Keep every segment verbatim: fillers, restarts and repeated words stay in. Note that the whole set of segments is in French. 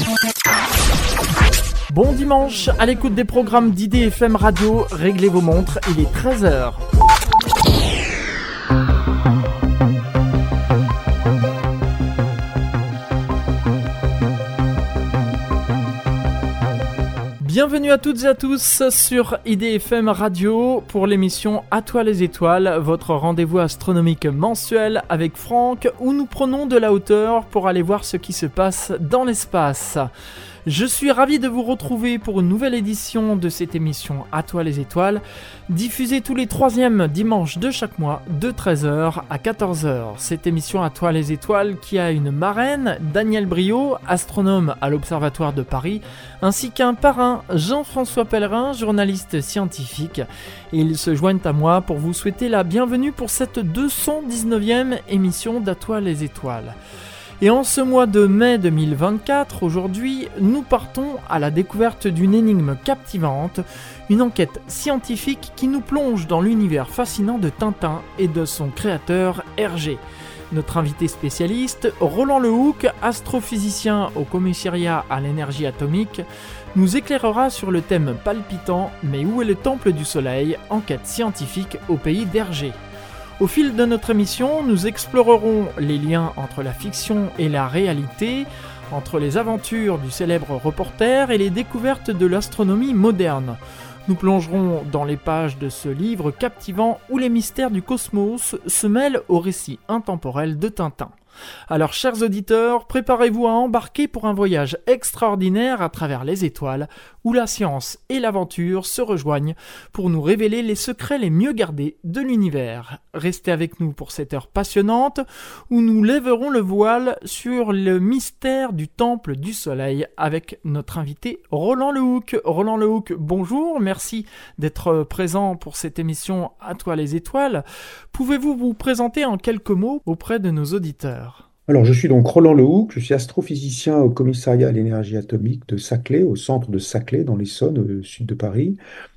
Bon dimanche, à l'écoute des programmes d'I D F M Radio, réglez vos montres, il est treize heures. Bienvenue à toutes et à tous sur I D F M Radio pour l'émission À toi les étoiles, votre rendez-vous astronomique mensuel avec Franck où nous prenons de la hauteur pour aller voir ce qui se passe dans l'espace. Je suis ravi de vous retrouver pour une nouvelle édition de cette émission À toi les étoiles, diffusée tous les troisièmes dimanches de chaque mois de treize heures à quatorze heures. Cette émission À toi les étoiles qui a une marraine, Daniel Briot, astronome à l'Observatoire de Paris, ainsi qu'un parrain, Jean-François Pellerin, journaliste scientifique. Et ils se joignent à moi pour vous souhaiter la bienvenue pour cette deux cent dix-neuvième émission d'À toi les étoiles. Et en ce mois de mai deux mille vingt-quatre, aujourd'hui, nous partons à la découverte d'une énigme captivante, une enquête scientifique qui nous plonge dans l'univers fascinant de Tintin et de son créateur Hergé. Notre invité spécialiste, Roland Lehoucq, astrophysicien au commissariat à l'énergie atomique, nous éclairera sur le thème palpitant « Mais où est le temple du soleil ? Enquête scientifique au pays d'Hergé ». Au fil de notre émission, nous explorerons les liens entre la fiction et la réalité, entre les aventures du célèbre reporter et les découvertes de l'astronomie moderne. Nous plongerons dans les pages de ce livre captivant où les mystères du cosmos se mêlent au récit intemporel de Tintin. Alors, chers auditeurs, préparez-vous à embarquer pour un voyage extraordinaire à travers les étoiles, où la science et l'aventure se rejoignent pour nous révéler les secrets les mieux gardés de l'univers. Restez avec nous pour cette heure passionnante, où nous lèverons le voile sur le mystère du temple du soleil avec notre invité Roland Lehoucq. Roland Lehoucq, bonjour, merci d'être présent pour cette émission À toi les étoiles. Pouvez-vous vous présenter en quelques mots auprès de nos auditeurs ? Alors, je suis donc Roland Lehoucq, je suis astrophysicien au commissariat à l'énergie atomique de Saclay, au centre de Saclay, dans l'Essonne, au sud de Paris.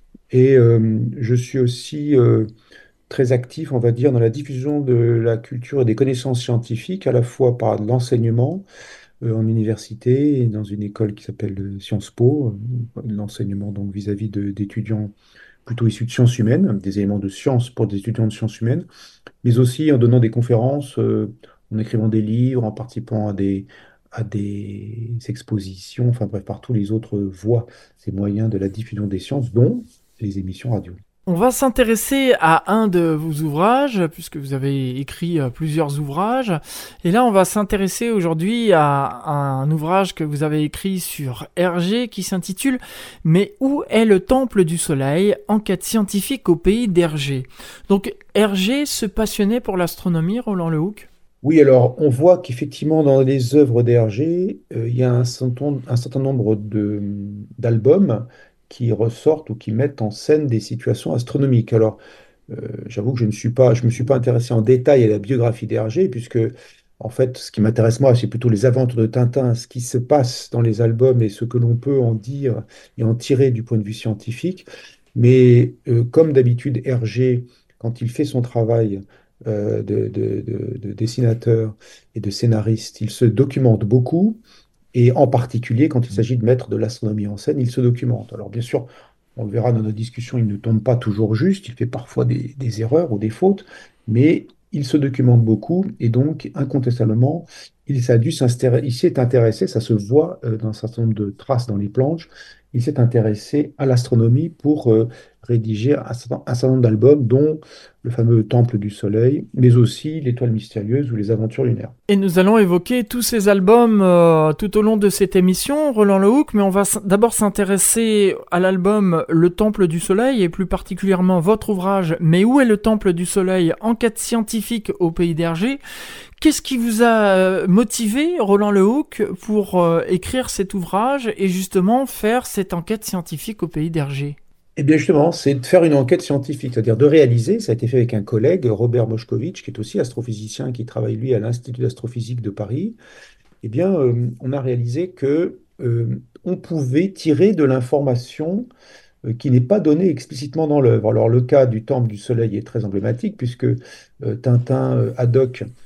Et euh, je suis aussi euh, très actif, on va dire, dans la diffusion de la culture et des connaissances scientifiques, à la fois par l'enseignement euh, en université et dans une école qui s'appelle euh, Sciences Po, euh, l'enseignement donc vis-à-vis de- d'étudiants plutôt issus de sciences humaines, des éléments de sciences pour des étudiants de sciences humaines, mais aussi en donnant des conférences, euh, en écrivant des livres, en participant à des, à des expositions, enfin bref, par tous les autres voies, ces moyens de la diffusion des sciences, dont les émissions radio. On va s'intéresser à un de vos ouvrages, puisque vous avez écrit euh, plusieurs ouvrages. Et là, on va s'intéresser aujourd'hui à, à un ouvrage que vous avez écrit sur Hergé qui s'intitule « Mais où est le temple du soleil ? Enquête scientifique au pays d'Hergé ». Donc, Hergé se passionnait pour l'astronomie, Roland Lehoucq ? Oui, alors on voit qu'effectivement dans les œuvres d'Hergé, euh, il y a un certain, un certain nombre de, d'albums qui ressortent ou qui mettent en scène des situations astronomiques. Alors, euh, j'avoue que je ne suis pas, je me suis pas intéressé en détail à la biographie d'Hergé, puisque en fait, ce qui m'intéresse moi, c'est plutôt les aventures de Tintin, ce qui se passe dans les albums et ce que l'on peut en dire et en tirer du point de vue scientifique. Mais euh, comme d'habitude, Hergé, quand il fait son travail euh, de, de- de- de dessinateur et de scénariste, il se documente beaucoup, et en particulier quand il s'agit de mettre de l'astronomie en scène, il se documente. Alors bien sûr, on le verra dans nos discussions, il ne tombe pas toujours juste, il fait parfois des, des erreurs ou des fautes, mais il se documente beaucoup, et donc incontestablement, il, s'est dû s'intéresser- il s'est intéressé, ça se voit euh, dans un certain nombre de traces dans les planches, il s'est intéressé à l'astronomie pour euh, rédiger un certain, un certain nombre d'albums, dont le fameux Temple du Soleil, mais aussi L'Étoile mystérieuse ou Les Aventures lunaires. Et nous allons évoquer tous ces albums euh, tout au long de cette émission, Roland Lehoucq, mais on va s- d'abord s'intéresser à l'album Le Temple du Soleil, et plus particulièrement votre ouvrage « Mais où est le Temple du Soleil ? Enquête scientifique au pays d'Hergé ». Qu'est-ce qui vous a euh, motivé, Roland Lehoucq, pour euh, écrire cet ouvrage et justement faire cette enquête scientifique au pays d'Hergé ? Eh bien justement, c'est de faire une enquête scientifique, c'est-à-dire de réaliser, ça a été fait avec un collègue, Robert Moszkowicz, qui est aussi astrophysicien, qui travaille lui à l'Institut d'astrophysique de Paris. Eh bien, euh, on a réalisé que euh, on pouvait tirer de l'information euh, qui n'est pas donnée explicitement dans l'œuvre. Alors le cas du Temple du Soleil est très emblématique, puisque euh, Tintin, euh, Haddock,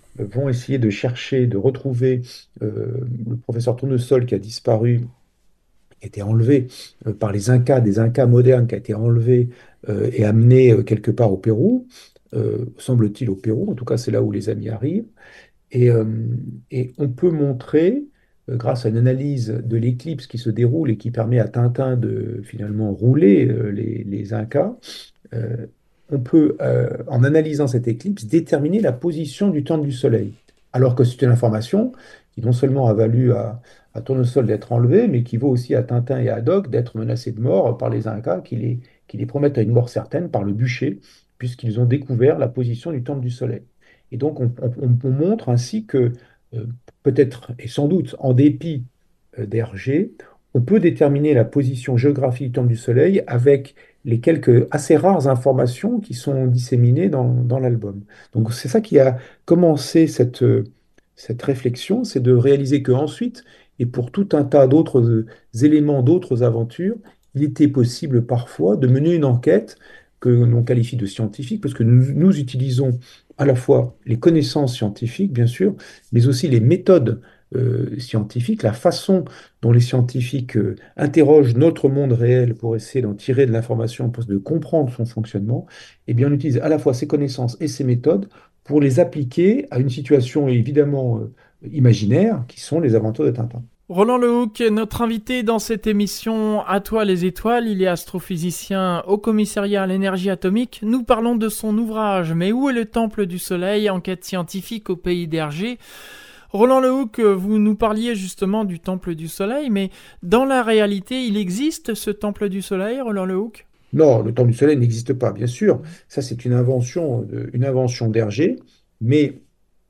euh, vont essayer de chercher, de retrouver euh, le professeur Tournesol qui a disparu, qui a été enlevé euh, par les Incas, des Incas modernes, qui a été enlevé euh, et amené euh, quelque part au Pérou, euh, semble-t-il au Pérou, en tout cas c'est là où les amis arrivent. Et, euh, et on peut montrer, euh, grâce à une analyse de l'éclipse qui se déroule et qui permet à Tintin de finalement rouler euh, les, les Incas, euh, on peut, euh, en analysant cette éclipse, déterminer la position du temple du Soleil. Alors que c'est une information qui non seulement a valu à, à Tournesol d'être enlevé, mais qui vaut aussi à Tintin et à Haddock d'être menacés de mort par les Incas qui les, qui les promettent à une mort certaine par le bûcher, puisqu'ils ont découvert la position du temple du Soleil. Et donc on, on- on montre ainsi que euh, peut-être et sans doute en dépit euh, d'Hergé, on peut déterminer la position géographique du temple du Soleil avec les quelques assez rares informations qui sont disséminées dans, dans l'album. Donc c'est ça qui a commencé cette, euh, cette réflexion, c'est de réaliser qu'ensuite, et pour tout un tas d'autres euh, éléments, d'autres aventures, il était possible parfois de mener une enquête que l'on qualifie de scientifique, parce que nous, nous utilisons à la fois les connaissances scientifiques, bien sûr, mais aussi les méthodes euh, scientifiques, la façon dont les scientifiques euh, interrogent notre monde réel pour essayer d'en tirer de l'information, pour de comprendre son fonctionnement, eh bien, on utilise à la fois ces connaissances et ces méthodes pour les appliquer à une situation évidemment euh, imaginaire, qui sont les aventures de Tintin. Roland Lehoucq, notre invité dans cette émission À toi les étoiles, il est astrophysicien au commissariat à l'énergie atomique. Nous parlons de son ouvrage Mais où est le temple du soleil? Enquête scientifique au pays d'Hergé. Roland Lehoucq, vous nous parliez justement du temple du soleil, mais dans la réalité, il existe ce temple du soleil, Roland Lehoucq? Non, le temps du soleil n'existe pas, bien sûr. Ça, c'est une invention, de- une invention d'Hergé, mais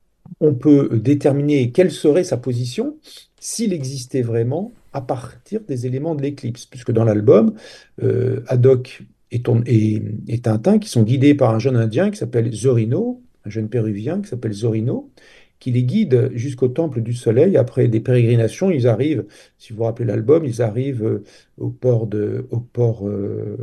on peut déterminer quelle serait sa position s'il existait vraiment à partir des éléments de l'éclipse, puisque dans l'album, euh, Haddock et, Tourne- et- et Tintin, qui sont guidés par un jeune Indien qui s'appelle Zorino, un jeune Péruvien qui s'appelle Zorino, qui les guide jusqu'au temple du Soleil. Après des pérégrinations, ils arrivent, si vous vous rappelez l'album, ils arrivent euh, au port de, au port, euh,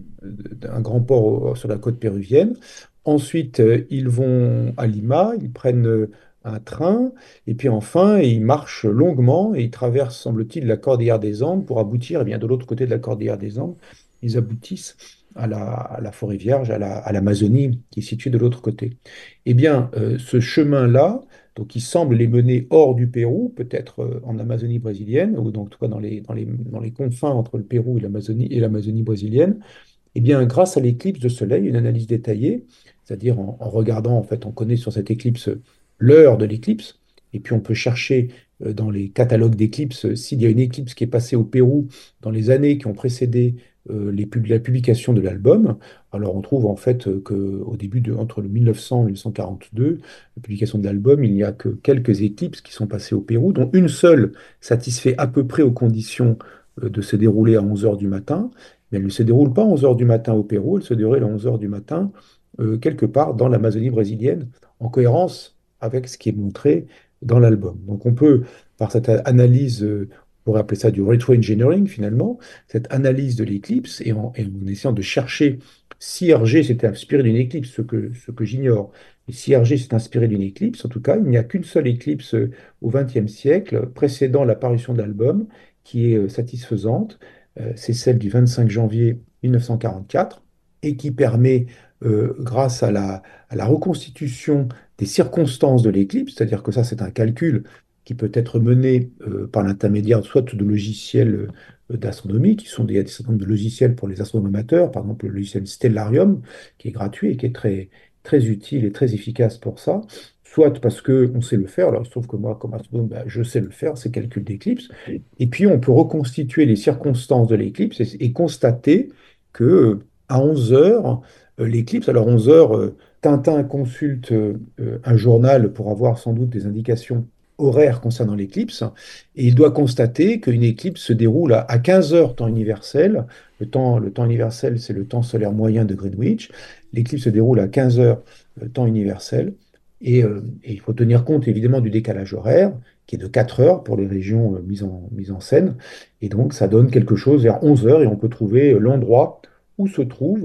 d'un grand port au- sur la côte péruvienne. Ensuite, euh, ils vont à Lima, ils prennent euh, un train, et puis enfin, ils marchent longuement et ils traversent, semble-t-il, la cordillère des Andes pour aboutir, eh bien, de l'autre côté de la cordillère des Andes, ils aboutissent à la, à la forêt vierge, à la- à l'Amazonie, qui est située de l'autre côté. Eh bien, euh, ce chemin-là, donc, il semble les mener hors du Pérou, peut-être euh, en Amazonie brésilienne, ou donc, en tout cas dans les, dans les, dans les confins entre le Pérou et l'Amazonie et l'Amazonie brésilienne. Eh bien, grâce à l'éclipse de soleil, une analyse détaillée, c'est-à-dire en, en regardant, en fait, on connaît sur cette éclipse l'heure de l'éclipse, et puis on peut chercher euh, dans les catalogues d'éclipses euh, s'il y a une éclipse qui est passée au Pérou dans les années qui ont précédé euh, les pub- la publication de l'album. Alors on trouve en fait euh, qu'au début de, entre le mille neuf cents et mille neuf cent quarante-deux, la publication de l'album, il n'y a que quelques éclipses qui sont passées au Pérou, dont une seule satisfait à peu près aux conditions euh, de se dérouler à onze heures du matin. Mais elle ne se déroule pas à onze heures du matin au Pérou, elle se déroule à onze heures du matin euh, quelque part dans l'Amazonie brésilienne, en cohérence avec ce qui est montré dans l'album. Donc on peut, par cette analyse, euh, on pourrait appeler ça du retro-engineering finalement, cette analyse de l'éclipse, et en, et en essayant de chercher si Hergé s'était inspiré d'une éclipse, ce que, ce que j'ignore, et si Hergé s'est inspiré d'une éclipse, en tout cas, il n'y a qu'une seule éclipse euh, au vingtième siècle, précédant l'apparition de l'album, qui est euh, satisfaisante, euh, c'est celle du vingt-cinq janvier mille neuf cent quarante-quatre, et qui permet, euh, grâce à la, à la reconstitution des circonstances de l'éclipse, c'est-à-dire que ça, c'est un calcul qui peut être mené euh, par l'intermédiaire soit de logiciels euh, d'astronomie, qui sont des, des certain nombre de logiciels pour les astronomes amateurs, par exemple le logiciel Stellarium, qui est gratuit et qui est très, très utile et très efficace pour ça, soit parce qu'on sait le faire, alors il se trouve que moi, comme astronome, ben, je sais le faire, ces calculs d'éclipse, et puis on peut reconstituer les circonstances de l'éclipse et, et constater que euh, à onze heures, euh, l'éclipse, alors onze heures, euh, Tintin consulte euh, euh, un journal pour avoir sans doute des indications horaires concernant l'éclipse, et il doit constater qu'une éclipse se déroule à, à quinze heures temps universel. Le temps, le temps universel, c'est le temps solaire moyen de Greenwich. L'éclipse se déroule à quinze heures euh, temps universel. Et, euh, et il faut tenir compte évidemment du décalage horaire, qui est de quatre heures pour les régions euh, mises en, mises en scène. Et donc, ça donne quelque chose vers onze heures, et on peut trouver euh, l'endroit où se trouve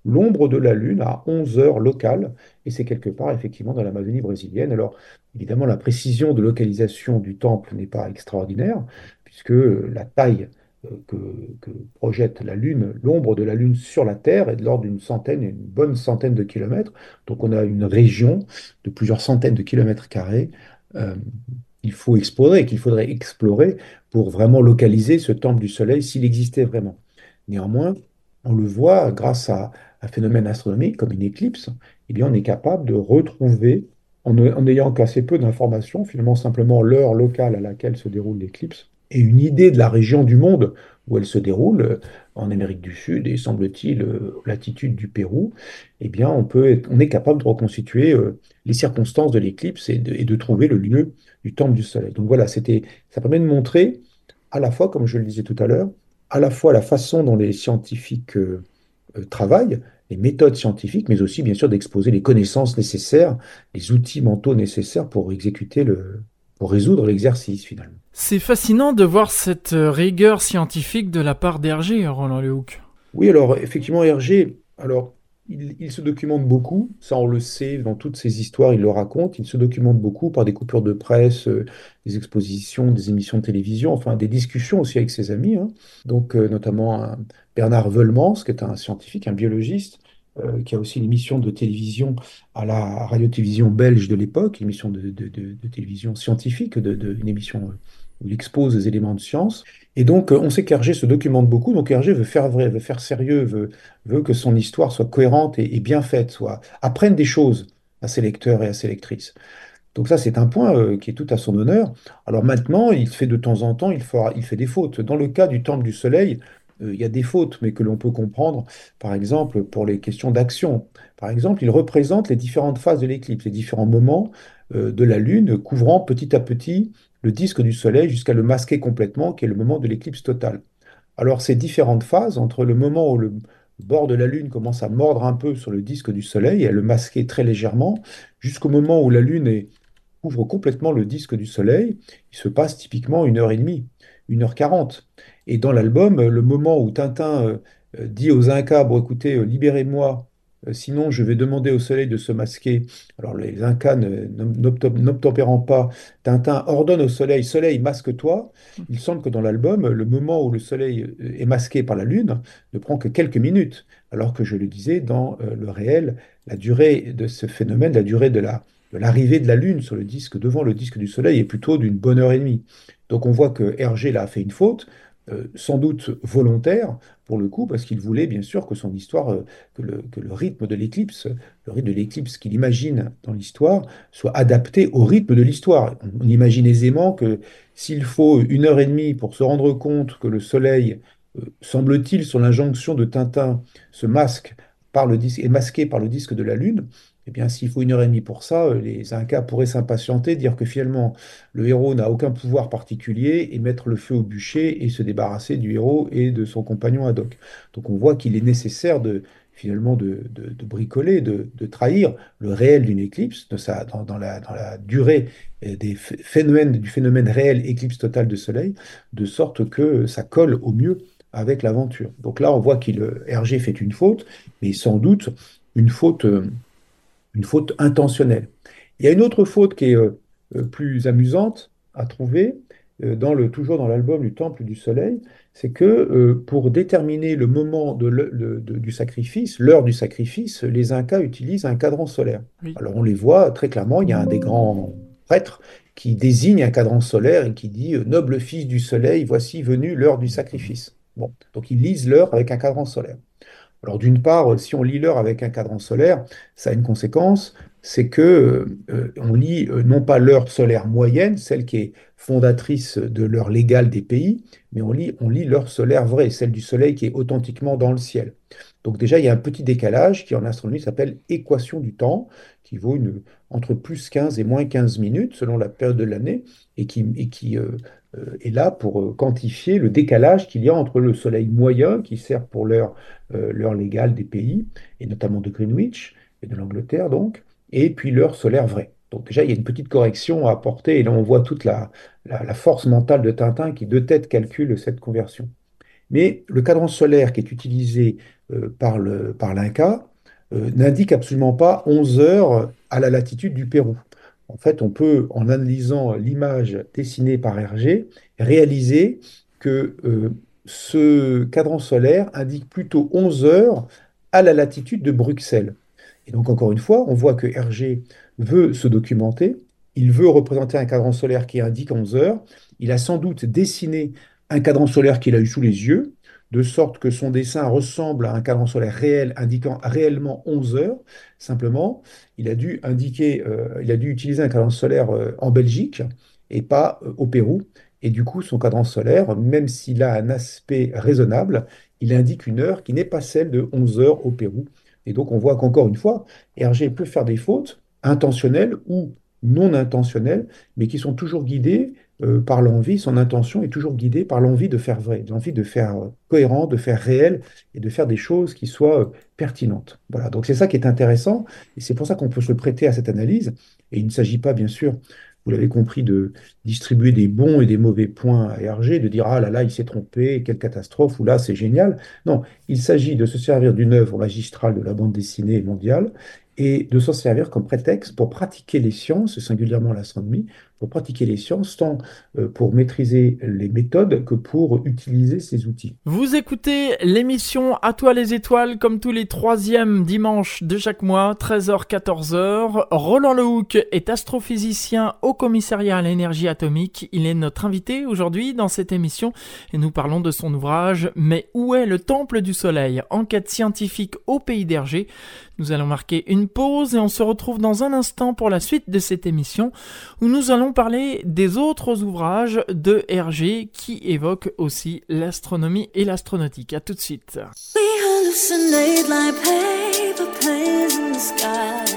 l'ombre de la Lune à onze heures locales, et c'est quelque part effectivement dans l'Amazonie brésilienne. Alors évidemment, la précision de localisation du temple n'est pas extraordinaire, puisque la taille euh, que, que projette la Lune, l'ombre de la Lune sur la Terre est de l'ordre d'une centaine, une bonne centaine de kilomètres. Donc on a une région de plusieurs centaines de kilomètres carrés euh, qu'il faut explorer, qu'il faudrait explorer pour vraiment localiser ce temple du Soleil s'il existait vraiment. Néanmoins, on le voit grâce à un phénomène astronomique comme une éclipse, eh bien, on est capable de retrouver, en, en n'ayant qu'assez peu d'informations, finalement simplement l'heure locale à laquelle se déroule l'éclipse, et une idée de la région du monde où elle se déroule, euh, en Amérique du Sud et semble-t-il euh, latitude du Pérou, eh bien, on peut être- on est capable de reconstituer euh, les circonstances de l'éclipse et de, et de trouver le lieu du temple du Soleil. Donc voilà, c'était, ça permet de montrer à la fois, comme je le disais tout à l'heure, à la fois la façon dont les scientifiques euh, euh, travaillent, les méthodes scientifiques, mais aussi bien sûr d'exposer les connaissances nécessaires, les outils mentaux nécessaires pour exécuter le, pour résoudre l'exercice finalement. C'est fascinant de voir cette euh, rigueur scientifique de la part d'Hergé, Roland Lehoucq. Oui, alors effectivement, Hergé, alors il, il se documente beaucoup, ça on le sait, dans toutes ses histoires, il le raconte, il se documente beaucoup par des coupures de presse, euh, des expositions, des émissions de télévision, enfin des discussions aussi avec ses amis, hein. Donc euh, notamment un Bernard Weulemans, qui est un scientifique, un biologiste, euh, qui a aussi une émission de télévision à la radio-télévision belge de l'époque, une émission de, de- de- de télévision scientifique, de, de- une émission euh, où il expose des éléments de science. Et donc, euh, on sait qu'Hergé se documente beaucoup, donc Hergé veut faire vrai, veut faire sérieux, veut, veut que son histoire soit cohérente et, et bien faite, soit apprenne des choses à ses lecteurs et à ses lectrices. Donc ça, c'est un point euh, qui est tout à son honneur. Alors maintenant, il fait de temps en temps, il fera- il fait des fautes. Dans le cas du Temple du Soleil, euh, il y a des fautes, mais que l'on peut comprendre, par exemple, pour les questions d'action. Par exemple, il représente les différentes phases de l'éclipse, les différents moments euh, de la Lune, couvrant petit à petit le disque du Soleil jusqu'à le masquer complètement, qui est le moment de l'éclipse totale. Alors, ces différentes phases, entre le moment où le bord de la Lune commence à mordre un peu sur le disque du Soleil et à le masquer très légèrement, jusqu'au moment où la Lune est couvre complètement le disque du Soleil, il se passe typiquement une heure et demie, une heure quarante. Et dans l'album, le moment où Tintin euh, euh, dit aux Incas, bon écoutez, euh, libérez-moi, euh, sinon je vais demander au Soleil de se masquer. Alors les Incas ne- n'obtempérant n'obtempérant pas, Tintin ordonne au Soleil, Soleil, masque-toi. Il semble que dans l'album, le moment où le Soleil euh, est masqué par la Lune ne prend que quelques minutes, alors que je le disais, dans euh, le réel, la durée de ce phénomène, la durée de la de l'arrivée de la Lune sur le disque, devant le disque du Soleil, est plutôt d'une bonne heure et demie. Donc on voit que Hergé là a fait une faute, euh, sans doute volontaire pour le coup, parce qu'il voulait bien sûr que son histoire, euh, que le, que le rythme de l'éclipse, le rythme de l'éclipse qu'il imagine dans l'histoire, soit adapté au rythme de l'histoire. On, on imagine aisément que s'il faut une heure et demie pour se rendre compte que le Soleil, euh, semble-t-il, sur l'injonction de Tintin, se masque par le disque, est masqué par le disque de la Lune, eh bien, s'il faut une heure et demie pour ça, euh, les Incas pourraient s'impatienter, dire que finalement, le héros n'a aucun pouvoir particulier et mettre le feu au bûcher et se débarrasser du héros et de son compagnon Haddock. Donc on voit qu'il est nécessaire de finalement de, de- de bricoler, de, de trahir le réel d'une éclipse, de sa, dans, dans la, dans la durée euh, des ph- phénomènes, du phénomène réel éclipse totale de soleil, de sorte que ça colle au mieux avec l'aventure. Donc là, on voit qu'il, euh, Hergé fait une faute, mais sans doute une faute. euh, une faute intentionnelle. Il y a une autre faute qui est euh, euh, plus amusante à trouver, euh, dans le, toujours dans l'album du Temple du Soleil, c'est que euh, pour déterminer le moment de le- de- de- du sacrifice, l'heure du sacrifice, les Incas utilisent un cadran solaire. Oui. Alors on les voit très clairement, il y a un des grands prêtres qui désigne un cadran solaire et qui dit euh, Noble fils du Soleil, voici venue l'heure du sacrifice. Bon, donc ils lisent l'heure avec un cadran solaire. Alors d'une part, si on lit l'heure avec un cadran solaire, ça a une conséquence, c'est que euh, on lit euh, non pas l'heure solaire moyenne, celle qui est fondatrice de l'heure légale des pays, mais on lit, on lit l'heure solaire vraie, celle du Soleil qui est authentiquement dans le ciel. Donc déjà, il y a un petit décalage qui en astronomie s'appelle équation du temps, qui vaut une, entre plus quinze et moins quinze minutes selon la période de l'année, et qui, et qui euh, euh, est là pour euh, quantifier le décalage qu'il y a entre le Soleil moyen, qui sert pour l'heure euh, l'heure légale des pays, et notamment de Greenwich et de l'Angleterre donc, et puis l'heure solaire vraie. Donc déjà, il y a une petite correction à apporter, et là on voit toute la, la, la force mentale de Tintin qui de tête calcule cette conversion. Mais le cadran solaire qui est utilisé euh, par le, par l'Inca euh, n'indique absolument pas onze heures à la latitude du Pérou. En fait, on peut, en analysant l'image dessinée par Hergé, réaliser que euh, ce cadran solaire indique plutôt onze heures à la latitude de Bruxelles. Et donc, encore une fois, on voit que Hergé veut se documenter, il veut représenter un cadran solaire qui indique onze heures, il a sans doute dessiné un cadran solaire qu'il a eu sous les yeux, de sorte que son dessin ressemble à un cadran solaire réel indiquant réellement onze heures. Simplement, il a dû indiquer, euh, il a dû utiliser un cadran solaire euh, en Belgique et pas euh, au Pérou. Et du coup, son cadran solaire, même s'il a un aspect raisonnable, il indique une heure qui n'est pas celle de onze heures au Pérou. Et donc, on voit qu'encore une fois, Hergé peut faire des fautes intentionnelles ou non intentionnelles, mais qui sont toujours guidées euh, par l'envie. Son intention est toujours guidée par l'envie de faire vrai, l'envie de faire euh, cohérent, de faire réel et de faire des choses qui soient euh, pertinentes. Voilà, donc c'est ça qui est intéressant et c'est pour ça qu'on peut se prêter à cette analyse. Et il ne s'agit pas, bien sûr, vous l'avez compris, de distribuer des bons et des mauvais points à Hergé, de dire ah là là, il s'est trompé, quelle catastrophe, ou là, c'est génial. Non, il s'agit de se servir d'une œuvre magistrale de la bande dessinée mondiale et de s'en servir comme prétexte pour pratiquer les sciences, singulièrement l'astronomie, pour pratiquer les sciences, tant euh, pour maîtriser les méthodes que pour utiliser ces outils. Vous écoutez l'émission À toi les étoiles comme tous les troisièmes dimanches de chaque mois, treize heures quatorze heures. Roland Lehoucq est astrophysicien au commissariat à l'énergie atomique. Il est notre invité aujourd'hui dans cette émission et nous parlons de son ouvrage « Mais où est le temple du soleil ? Enquête scientifique au pays d'Hergé ». Nous allons marquer une pause et on se retrouve dans un instant pour la suite de cette émission où nous allons parler des autres ouvrages de Hergé qui évoquent aussi l'astronomie et l'astronautique. À tout de suite. We hallucinate like paper planes in the sky.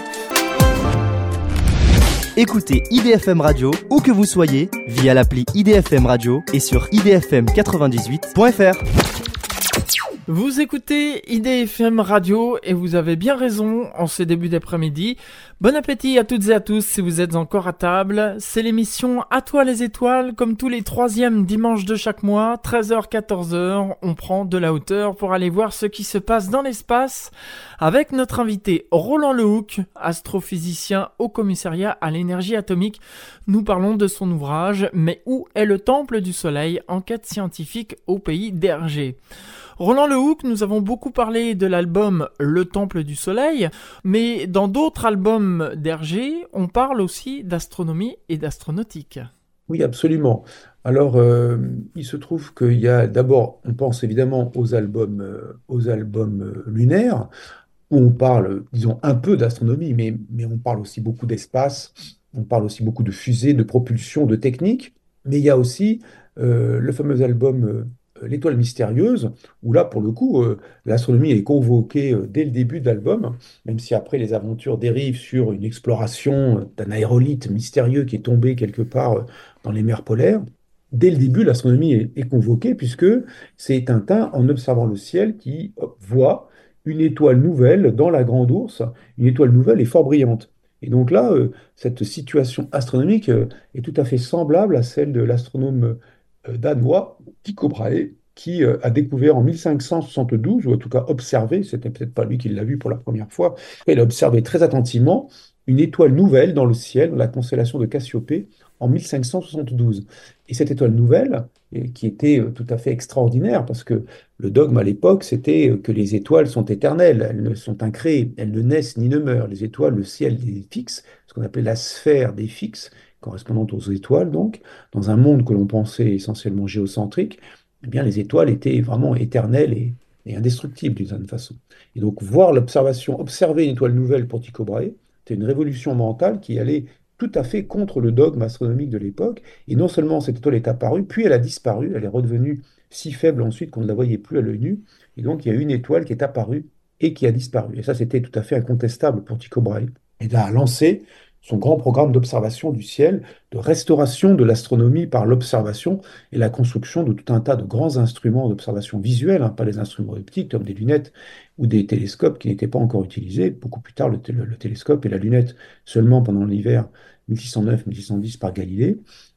Écoutez I D F M Radio où que vous soyez via l'appli I D F M Radio et sur i d f m quatre-vingt-dix-huit point f r. Vous écoutez I D F M Radio et vous avez bien raison en ce début d'après-midi. Bon appétit à toutes et à tous si vous êtes encore à table. C'est l'émission À toi les étoiles comme tous les troisièmes dimanches de chaque mois, treize heures quatorze heures. On prend de la hauteur pour aller voir ce qui se passe dans l'espace avec notre invité Roland Lehoucq, astrophysicien au commissariat à l'énergie atomique. Nous parlons de son ouvrage « Mais où est le temple du soleil ? Enquête scientifique au pays d'Hergé ». Roland Lehoucq, nous avons beaucoup parlé de l'album Le Temple du Soleil, mais dans d'autres albums d'Hergé, on parle aussi d'astronomie et d'astronautique. Oui, absolument. Alors, euh, il se trouve qu'il y a d'abord, on pense évidemment aux albums, euh, aux albums euh, lunaires, où on parle, disons, un peu d'astronomie, mais, mais on parle aussi beaucoup d'espace, on parle aussi beaucoup de fusées, de propulsion, de technique. Mais il y a aussi euh, le fameux album euh, L'Étoile mystérieuse, où là, pour le coup, euh, l'astronomie est convoquée euh, dès le début de l'album, même si après les aventures dérivent sur une exploration euh, d'un aérolithe mystérieux qui est tombé quelque part euh, dans les mers polaires. Dès le début, l'astronomie est, est convoquée, puisque c'est Tintin, en observant le ciel, qui euh, voit une étoile nouvelle dans la Grande Ourse, une étoile nouvelle et fort brillante. Et donc là, euh, cette situation astronomique euh, est tout à fait semblable à celle de l'astronome euh, danois Tycho Brahe, qui euh, a découvert en mille cinq cent soixante-douze, ou en tout cas observé, c'était peut-être pas lui qui l'a vu pour la première fois, il a observé très attentivement une étoile nouvelle dans le ciel, dans la constellation de Cassiopée, en mille cinq cent soixante-douze. Et cette étoile nouvelle, et qui était euh, tout à fait extraordinaire, parce que le dogme à l'époque, c'était euh, que les étoiles sont éternelles, elles ne sont incréées, elles ne naissent ni ne meurent. Les étoiles, le ciel est fixe, ce qu'on appelait la sphère des fixes, correspondante aux étoiles, donc, dans un monde que l'on pensait essentiellement géocentrique, eh bien, les étoiles étaient vraiment éternelles et, et indestructibles d'une certaine façon. Et donc, voir l'observation, observer une étoile nouvelle pour Tycho Brahe, c'était une révolution mentale qui allait tout à fait contre le dogme astronomique de l'époque. Et non seulement cette étoile est apparue, puis elle a disparu, elle est redevenue si faible ensuite qu'on ne la voyait plus à l'œil nu. Et donc, il y a une étoile qui est apparue et qui a disparu. Et ça, c'était tout à fait incontestable pour Tycho Brahe. Et là, a lancé son grand programme d'observation du ciel, de restauration de l'astronomie par l'observation et la construction de tout un tas de grands instruments d'observation visuelle, hein, pas les instruments optiques comme des lunettes ou des télescopes qui n'étaient pas encore utilisés. Beaucoup plus tard, le, le- le télescope et la lunette seulement pendant l'hiver mille six cent neuf mille six cent dix par Galilée.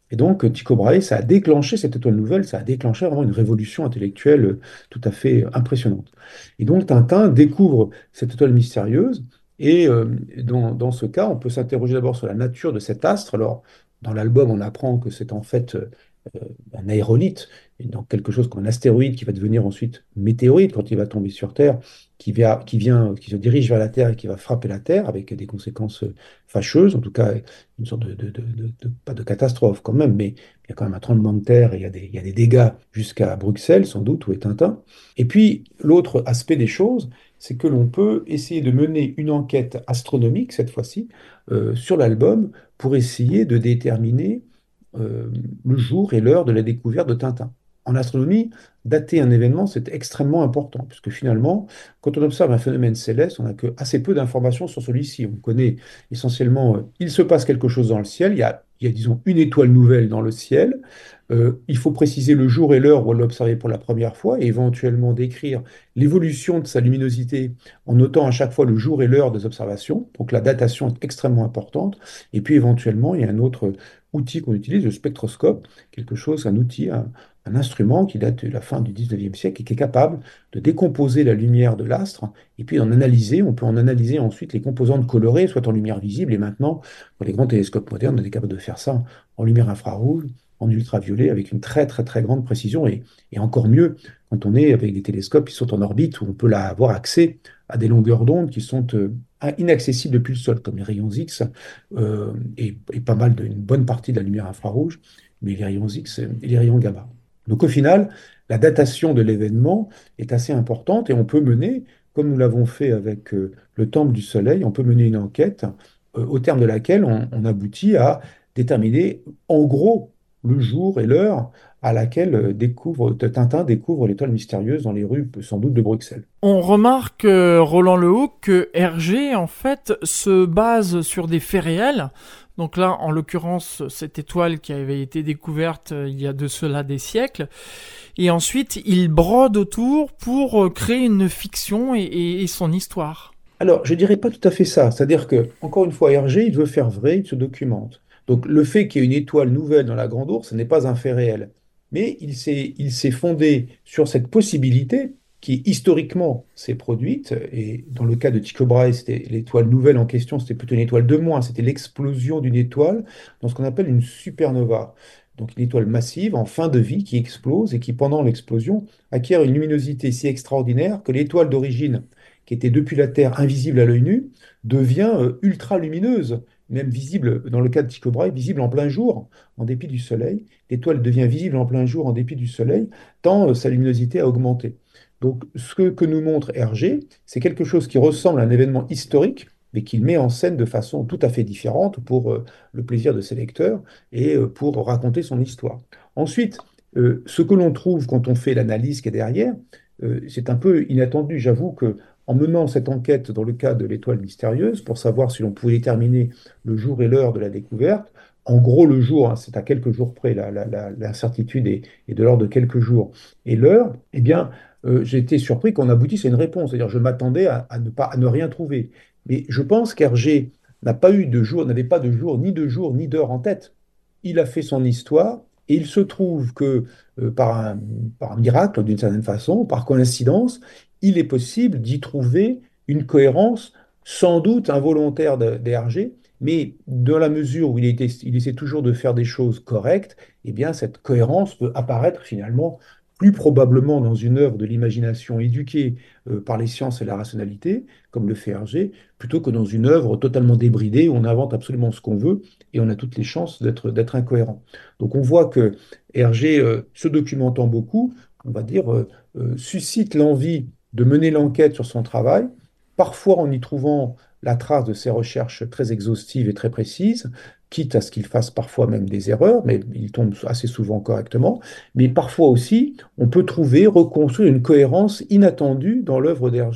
Et donc, Tycho Brahe, ça a déclenché cette étoile nouvelle, ça a déclenché vraiment une révolution intellectuelle euh, tout à fait euh, impressionnante. Et donc, Tintin découvre cette étoile mystérieuse, et euh, dans, dans ce cas, on peut s'interroger d'abord sur la nature de cet astre. Alors, dans l'album, on apprend que c'est en fait euh, un aérolite, et donc quelque chose comme un astéroïde qui va devenir ensuite météorite quand il va tomber sur Terre, qui vient, qui vient, qui se dirige vers la Terre et qui va frapper la Terre avec des conséquences euh, fâcheuses, en tout cas une sorte de, de- de- de- de- pas de catastrophe quand même, mais il y a quand même un tremblement de terre et il y a des, il y a des dégâts jusqu'à Bruxelles, sans doute, où est Tintin. Et puis, l'autre aspect des choses, c'est que l'on peut essayer de mener une enquête astronomique, cette fois-ci, euh, sur l'album, pour essayer de déterminer euh, le jour et l'heure de la découverte de Tintin. En astronomie, dater un événement, c'est extrêmement important, puisque finalement, quand on observe un phénomène céleste, on n'a que assez peu d'informations sur celui-ci. On connaît essentiellement, euh, il se passe quelque chose dans le ciel, il y a, il y a, disons, une étoile nouvelle dans le ciel. Euh, il faut préciser le jour et l'heure où on l'a observé pour la première fois, et éventuellement décrire l'évolution de sa luminosité en notant à chaque fois le jour et l'heure des observations. Donc la datation est extrêmement importante. Et puis éventuellement, il y a un autre outil qu'on utilise, le spectroscope, quelque chose, un outil, un, un instrument qui date de la fin du dix-neuvième siècle et qui est capable de décomposer la lumière de l'astre et puis d'en analyser. On peut en analyser ensuite les composantes colorées, soit en lumière visible, et maintenant, dans les grands télescopes modernes, on est capable de faire ça en lumière infrarouge, en ultraviolet, avec une très très très grande précision, et, et encore mieux quand on est avec des télescopes qui sont en orbite, où on peut là avoir accès à des longueurs d'onde qui sont euh, inaccessibles depuis le sol, comme les rayons X, euh, et, et pas mal d'une bonne partie de la lumière infrarouge, mais les rayons X et les rayons gamma. Donc au final, la datation de l'événement est assez importante, et on peut mener, comme nous l'avons fait avec euh, le Temple du Soleil, on peut mener une enquête euh, au terme de laquelle on, on aboutit à déterminer en gros le jour et l'heure à laquelle euh, découvre, Tintin découvre l'étoile mystérieuse dans les rues sans doute de Bruxelles. On remarque, euh, Roland Lehoucq, que Hergé, en fait, se base sur des faits réels. Donc là, en l'occurrence, cette étoile qui avait été découverte euh, il y a de cela des siècles. Et ensuite, il brode autour pour euh, créer une fiction et, et- et son histoire. Alors, je dirais pas tout à fait ça. C'est-à-dire que, encore une fois, Hergé, il veut faire vrai, il se documente. Donc, le fait qu'il y ait une étoile nouvelle dans la Grande Ourse, ce n'est pas un fait réel. Mais il s'est, il s'est fondé sur cette possibilité qui, historiquement, s'est produite. Et dans le cas de Tycho Brahe, c'était l'étoile nouvelle en question, c'était plutôt une étoile de moins. C'était l'explosion d'une étoile dans ce qu'on appelle une supernova. Donc, une étoile massive en fin de vie qui explose et qui, pendant l'explosion, acquiert une luminosité si extraordinaire que l'étoile d'origine qui était depuis la Terre invisible à l'œil nu, devient euh, ultra lumineuse, même visible, dans le cas de Tycho Brahe, visible en plein jour, en dépit du Soleil. L'étoile devient visible en plein jour, en dépit du Soleil, tant euh, sa luminosité a augmenté. Donc, ce que, que nous montre Hergé, c'est quelque chose qui ressemble à un événement historique, mais qu'il met en scène de façon tout à fait différente pour euh, le plaisir de ses lecteurs et euh, pour raconter son histoire. Ensuite, euh, ce que l'on trouve quand on fait l'analyse qui est derrière, euh, c'est un peu inattendu. J'avoue que en menant cette enquête dans le cas de l'étoile mystérieuse pour savoir si l'on pouvait déterminer le jour et l'heure de la découverte, en gros le jour, hein, c'est à quelques jours près, la- la- la- l'incertitude est, est de l'ordre de quelques jours, et l'heure, eh bien, euh, j'ai été surpris qu'on aboutisse à une réponse. C'est-à-dire, je m'attendais à, à ne pas, à ne rien trouver. Mais je pense qu'Hergé n'a pas eu de jour, n'avait pas de jour, ni de jour, ni d'heure en tête. Il a fait son histoire, et il se trouve que euh, par un, par un miracle, d'une certaine façon, par coïncidence, il est possible d'y trouver une cohérence sans doute involontaire de- d'Hergé, mais dans la mesure où il, était- il essaie toujours de faire des choses correctes, eh bien cette cohérence peut apparaître finalement plus probablement dans une œuvre de l'imagination éduquée euh, par les sciences et la rationalité, comme le fait Hergé, plutôt que dans une œuvre totalement débridée où on invente absolument ce qu'on veut et on a toutes les chances d'être d'être incohérent. Donc on voit que Hergé, euh, se documentant beaucoup, on va dire, euh, euh, suscite l'envie de mener l'enquête sur son travail, parfois en y trouvant la trace de ses recherches très exhaustives et très précises, quitte à ce qu'il fasse parfois même des erreurs, mais il tombe assez souvent correctement. Mais parfois aussi, on peut trouver, reconstruire une cohérence inattendue dans l'œuvre d'Hergé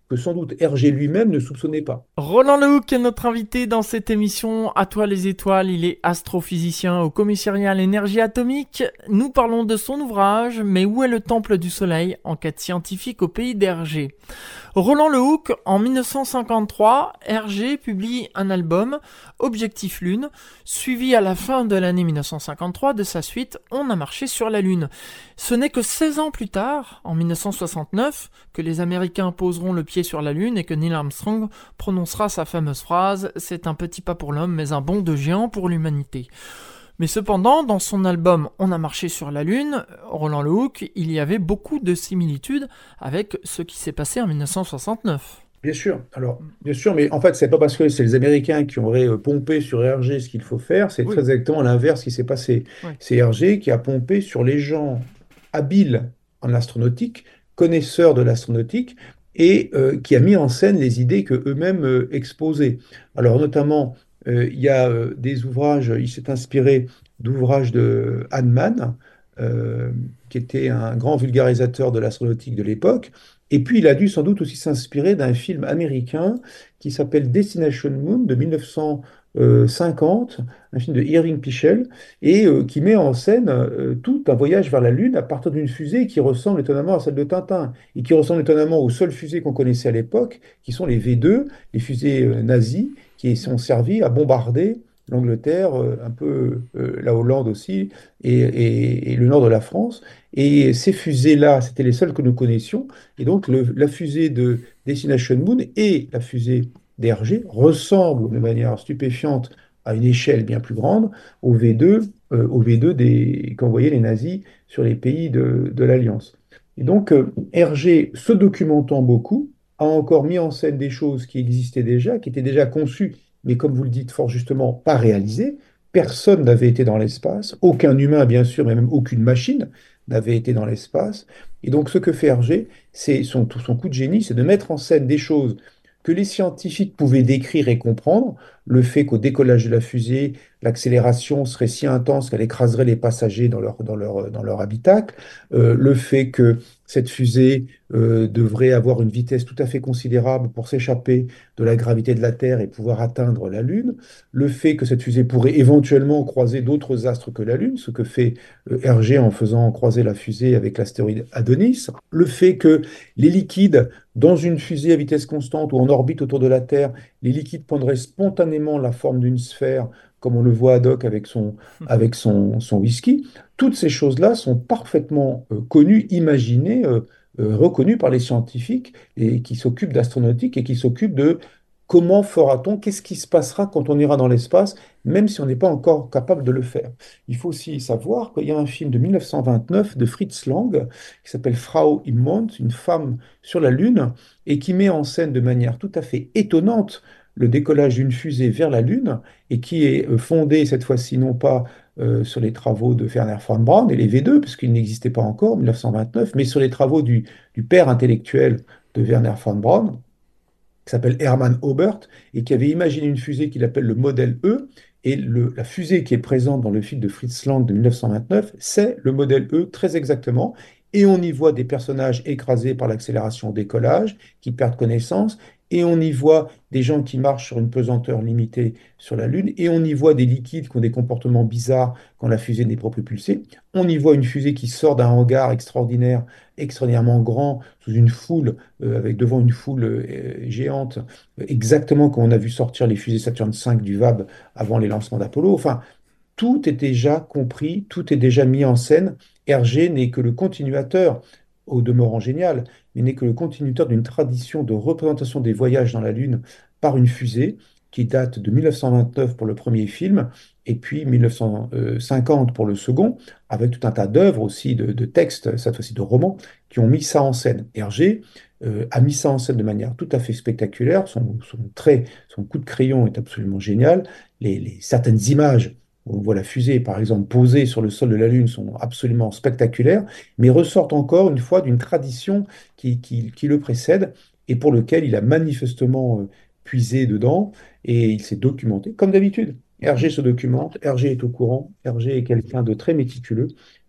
que sans doute Hergé lui-même ne soupçonnait pas. Roland Lehoucq est notre invité dans cette émission À toi les étoiles. Il est astrophysicien au commissariat à l'énergie atomique. Nous parlons de son ouvrage Mais où est le temple du soleil? Enquête scientifique au pays d'Hergé. Roland Lehoucq, en dix-neuf cent cinquante-trois, Hergé publie un album, Objectif Lune, suivi à la fin de l'année dix-neuf cent cinquante-trois de sa suite On a marché sur la Lune. Ce n'est que seize ans plus tard, en dix-neuf cent soixante-neuf, que les Américains poseront le pied sur la Lune et que Neil Armstrong prononcera sa fameuse phrase « C'est un petit pas pour l'homme, mais un bond de géant pour l'humanité ». Mais cependant, dans son album On a marché sur la Lune, Roland Lehoucq, il y avait beaucoup de similitudes avec ce qui s'est passé en dix-neuf cent soixante-neuf. Bien sûr, alors, bien sûr, mais en fait, c'est pas parce que c'est les Américains qui auraient euh, pompé sur Hergé ce qu'il faut faire, c'est Oui. très exactement l'inverse qui s'est passé. Oui. C'est Hergé qui a pompé sur les gens habiles en astronautique, connaisseurs de l'astronautique, et euh, qui a mis en scène les idées que eux-mêmes euh, exposaient. Alors, notamment, euh, il y a euh, des ouvrages, il s'est inspiré d'ouvrages de Hahnemann, euh, qui était un grand vulgarisateur de l'astronautique de l'époque. Et puis, il a dû sans doute aussi s'inspirer d'un film américain qui s'appelle Destination Moon de mille neuf cent cinquante, un film de Irving Pichel, et euh, qui met en scène euh, tout un voyage vers la Lune à partir d'une fusée qui ressemble étonnamment à celle de Tintin, et qui ressemble étonnamment aux seules fusées qu'on connaissait à l'époque, qui sont les V deux, les fusées euh, nazies, qui sont servies à bombarder l'Angleterre, euh, un peu euh, la Hollande aussi, et, et- et le nord de la France. Et ces fusées-là, c'était les seules que nous connaissions. Et donc, le- la fusée de Destination Moon et la fusée d'Hergé ressemblent de manière stupéfiante à une échelle bien plus grande au V deux, euh, au V deux des, qu'envoyaient les nazis sur les pays de, de l'Alliance. Et donc, euh, Hergé, se documentant beaucoup, a encore mis en scène des choses qui existaient déjà, qui étaient déjà conçues, mais comme vous le dites fort justement, pas réalisées. Personne n'avait été dans l'espace, aucun humain bien sûr, mais même aucune machine n'avait été dans l'espace. Et donc, ce que fait Hergé, c'est son, tout son coup de génie, c'est de mettre en scène des choses que les scientifiques pouvaient décrire et comprendre. Le fait qu'au décollage de la fusée, l'accélération serait si intense qu'elle écraserait les passagers dans leur, dans leur, dans leur habitacle. Euh, le fait que cette fusée euh, devrait avoir une vitesse tout à fait considérable pour s'échapper de la gravité de la Terre et pouvoir atteindre la Lune. Le fait que cette fusée pourrait éventuellement croiser d'autres astres que la Lune, ce que fait euh, Hergé en faisant croiser la fusée avec l'astéroïde Adonis. Le fait que les liquides dans une fusée à vitesse constante ou en orbite autour de la Terre, les liquides prendraient spontanément la forme d'une sphère, comme on le voit ad hoc avec son, avec son, son whisky. Toutes ces choses-là sont parfaitement euh, connues, imaginées, euh, euh, reconnues par les scientifiques et qui s'occupent d'astronautique et qui s'occupent de comment fera-t-on, qu'est-ce qui se passera quand on ira dans l'espace, même si on n'est pas encore capable de le faire. Il faut aussi savoir qu'il y a un film de mille neuf cent vingt-neuf de Fritz Lang qui s'appelle Frau im Mond, une femme sur la Lune, et qui met en scène de manière tout à fait étonnante le décollage d'une fusée vers la Lune, et qui est euh, fondée cette fois-ci non pas euh, sur les travaux de Werner von Braun et les V deux, puisqu'ils n'existaient pas encore en mille neuf cent vingt-neuf, mais sur les travaux du, du père intellectuel de Werner von Braun, qui s'appelle Hermann Oberth, et qui avait imaginé une fusée qu'il appelle le modèle E. Et le- la fusée qui est présente dans le film de Fritz Lang de mille neuf cent vingt-neuf, c'est le modèle E très exactement. Et on y voit des personnages écrasés par l'accélération au décollage, qui perdent connaissance. Et on y voit des gens qui marchent sur une pesanteur limitée sur la Lune. Et on y voit des liquides qui ont des comportements bizarres quand la fusée n'est pas propulsée. On y voit une fusée qui sort d'un hangar extraordinaire, extraordinairement grand, sous une foule, euh, avec devant une foule euh, géante, euh, exactement comme on a vu sortir les fusées Saturn cinq du V A B avant les lancements d'Apollo. Enfin, tout est déjà compris, tout est déjà mis en scène. Hergé n'est que le continuateur, au demeurant génial, mais n'est que le continuateur d'une tradition de représentation des voyages dans la Lune par une fusée qui date de mille neuf cent vingt-neuf pour le premier film et puis mille neuf cent cinquante pour le second, avec tout un tas d'œuvres aussi, de, de textes, cette fois-ci de romans, qui ont mis ça en scène. Hergé euh, a mis ça en scène de manière tout à fait spectaculaire. Son, son trait, son coup de crayon est absolument génial. Les, les- certaines images où on voit la fusée, par exemple, posée sur le sol de la Lune, sont absolument spectaculaires, mais ressortent encore une fois d'une tradition qui, qui- qui le précède et pour lequel il a manifestement euh, puisé dedans et il s'est documenté, comme d'habitude. Hergé se documente, Hergé est au courant, Hergé est quelqu'un de très méticuleux,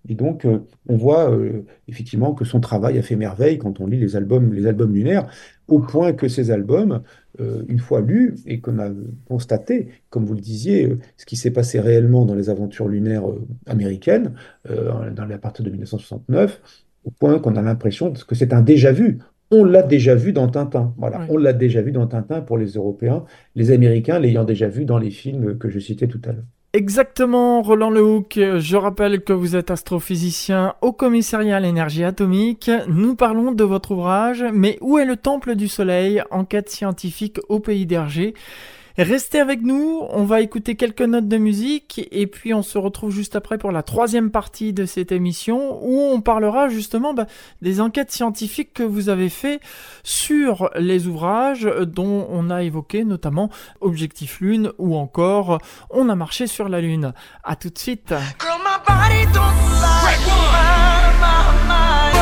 Et donc, euh, on voit euh, effectivement que son travail a fait merveille quand on lit les albums, les albums lunaires, au point que ces albums, euh, une fois lus, et qu'on a constaté, comme vous le disiez, euh, ce qui s'est passé réellement dans les aventures lunaires euh, américaines, euh, dans, à partir de mille neuf cent soixante-neuf, au point qu'on a l'impression que c'est un déjà-vu. On l'a déjà vu dans Tintin. Voilà, Oui. on l'a déjà vu dans Tintin pour les Européens, les Américains l'ayant déjà vu dans les films que je citais tout à l'heure. Exactement, Roland Lehoucq. Je rappelle que vous êtes astrophysicien au commissariat à l'énergie atomique. Nous parlons de votre ouvrage, mais où est le Temple du Soleil? Enquête scientifique au pays d'Hergé. Restez avec nous, on va écouter quelques notes de musique et puis on se retrouve juste après pour la troisième partie de cette émission où on parlera justement bah, des enquêtes scientifiques que vous avez fait sur les ouvrages dont on a évoqué notamment Objectif Lune ou encore On a marché sur la Lune. À tout de suite. Girl, my body don't lie. My, my, my,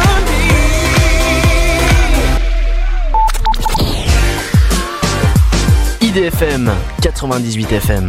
I D F M quatre-vingt-dix-huit F M.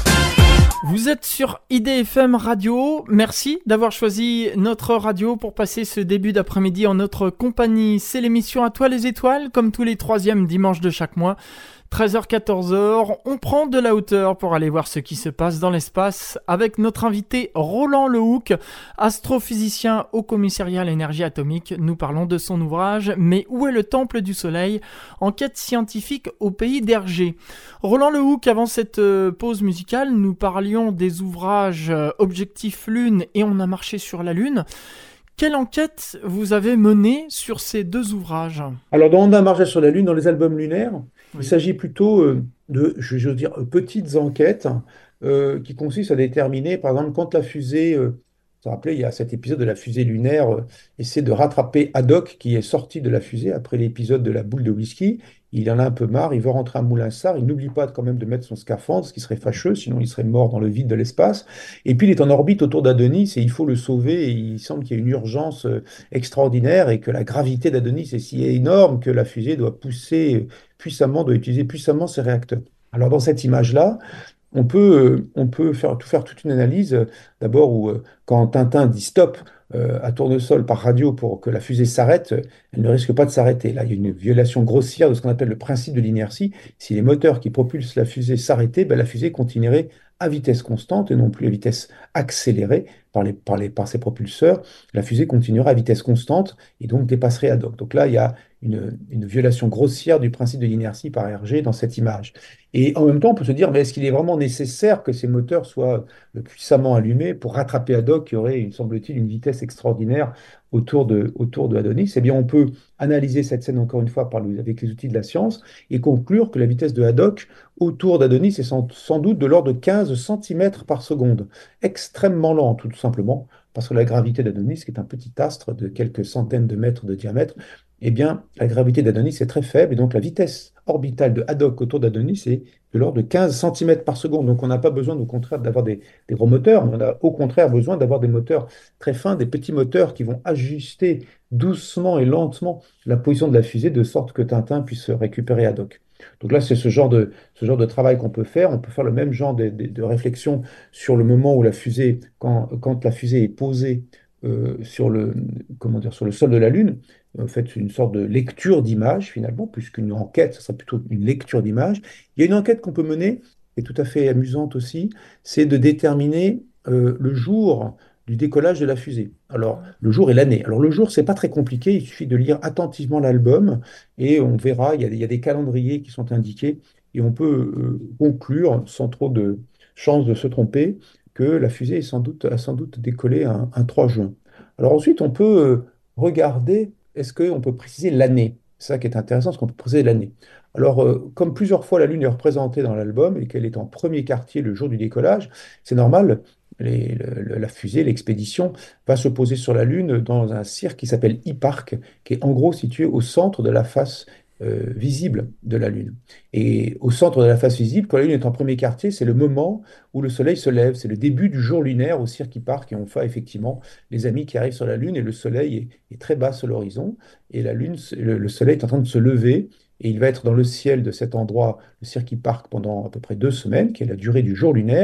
Vous êtes sur I D F M Radio. Merci d'avoir choisi notre radio pour passer ce début d'après-midi en notre compagnie. C'est l'émission À toi les étoiles, comme tous les troisièmes dimanches de chaque mois. treize heures quatorze heures, on prend de la hauteur pour aller voir ce qui se passe dans l'espace avec notre invité Roland Lehoucq, astrophysicien au commissariat à l'énergie atomique. Nous parlons de son ouvrage « Mais où est le Temple du Soleil ? Enquête scientifique au pays d'Hergé ». Roland Lehoucq, avant cette pause musicale, nous parlions des ouvrages Objectif Lune et On a marché sur la Lune. Quelle enquête vous avez menée sur ces deux ouvrages ? Alors, dans On a marché sur la Lune, dans les albums lunaires, Oui. il s'agit plutôt euh, de, je veux dire, euh, petites enquêtes euh, qui consistent à déterminer, par exemple, quand la fusée, euh, vous vous rappelez, il y a cet épisode de la fusée lunaire, euh, essaie de rattraper Haddock qui est sorti de la fusée après l'épisode de la boule de whisky. Il en a un peu marre, il veut rentrer à Moulinsart, il n'oublie pas quand même de mettre son scaphandre, ce qui serait fâcheux, sinon il serait mort dans le vide de l'espace. Et puis il est en orbite autour d'Adonis et il faut le sauver. Et il semble qu'il y a une urgence euh, extraordinaire et que la gravité d'Adonis est si énorme que la fusée doit pousser puissamment, doit utiliser puissamment ses réacteurs. Alors dans cette image-là, on peut, euh, on peut faire, tout faire toute une analyse, euh, d'abord où euh, quand Tintin dit stop euh, à tournesol par radio pour que la fusée s'arrête, euh, elle ne risque pas de s'arrêter. Là, il y a une violation grossière de ce qu'on appelle le principe de l'inertie. Si les moteurs qui propulsent la fusée s'arrêtaient, ben, la fusée continuerait à vitesse constante et non plus à vitesse accélérée par, les, par, les, par ses propulseurs. La fusée continuerait à vitesse constante et donc dépasserait Haddock. Donc là, il y a une, une violation grossière du principe de l'inertie par Hergé dans cette image. Et en même temps, on peut se dire, mais est-ce qu'il est vraiment nécessaire que ces moteurs soient puissamment allumés pour rattraper Haddock, qui aurait, il semble-t-il, une vitesse extraordinaire autour de, autour de Adonis? Eh bien, on peut analyser cette scène encore une fois par le- avec les outils de la science et conclure que la vitesse de Haddock autour d'Adonis est sans, sans doute de l'ordre de quinze centimètres par seconde. Extrêmement lent, tout simplement, parce que la gravité d'Adonis, qui est un petit astre de quelques centaines de mètres de diamètre, eh bien, la gravité d'Adonis est très faible, et donc la vitesse orbitale de Haddock autour d'Adonis est de l'ordre de quinze centimètres par seconde. Donc on n'a pas besoin, au contraire, d'avoir des, des gros moteurs, mais on a au contraire besoin d'avoir des moteurs très fins, des petits moteurs qui vont ajuster doucement et lentement la position de la fusée, de sorte que Tintin puisse récupérer Haddock. Donc là, c'est ce genre de, ce genre de travail qu'on peut faire. On peut faire le même genre de, de- de réflexion sur le moment où la fusée, quand, quand la fusée est posée euh, sur le, comment dire, sur le sol de la Lune. En fait, une sorte de lecture d'image, finalement, puisqu'une enquête, ça serait plutôt une lecture d'image. Il y a une enquête qu'on peut mener, qui est tout à fait amusante aussi, c'est de déterminer euh, le jour du décollage de la fusée. Alors, le jour et l'année. Alors, le jour, c'est pas très compliqué, il suffit de lire attentivement l'album et on verra, il y a, des- il y a des calendriers qui sont indiqués et on peut euh, conclure, sans trop de chance de se tromper, que la fusée est sans doute, a sans doute décollé un, un trois juin. Alors ensuite, on peut euh, regarder, est-ce qu'on peut préciser l'année? C'est ça qui est intéressant, est-ce qu'on peut préciser l'année? Alors, euh, comme plusieurs fois la Lune est représentée dans l'album et qu'elle est en premier quartier le jour du décollage, c'est normal, les- le- le- la fusée, l'expédition, va se poser sur la Lune dans un cirque qui s'appelle E-Park, qui est en gros situé au centre de la face euh, visible de la Lune. Et au centre de la face visible, quand la Lune est en premier quartier, c'est le moment où le Soleil se lève, c'est le début du jour lunaire au cirque E-Park, et on voit effectivement les amis qui arrivent sur la Lune, et le Soleil est, est très bas sur l'horizon, et la Lune, le, le Soleil est en train de se lever, et il va être dans le ciel de cet endroit, le cirque Park, pendant à peu près deux semaines, qui est la durée du jour lunaire.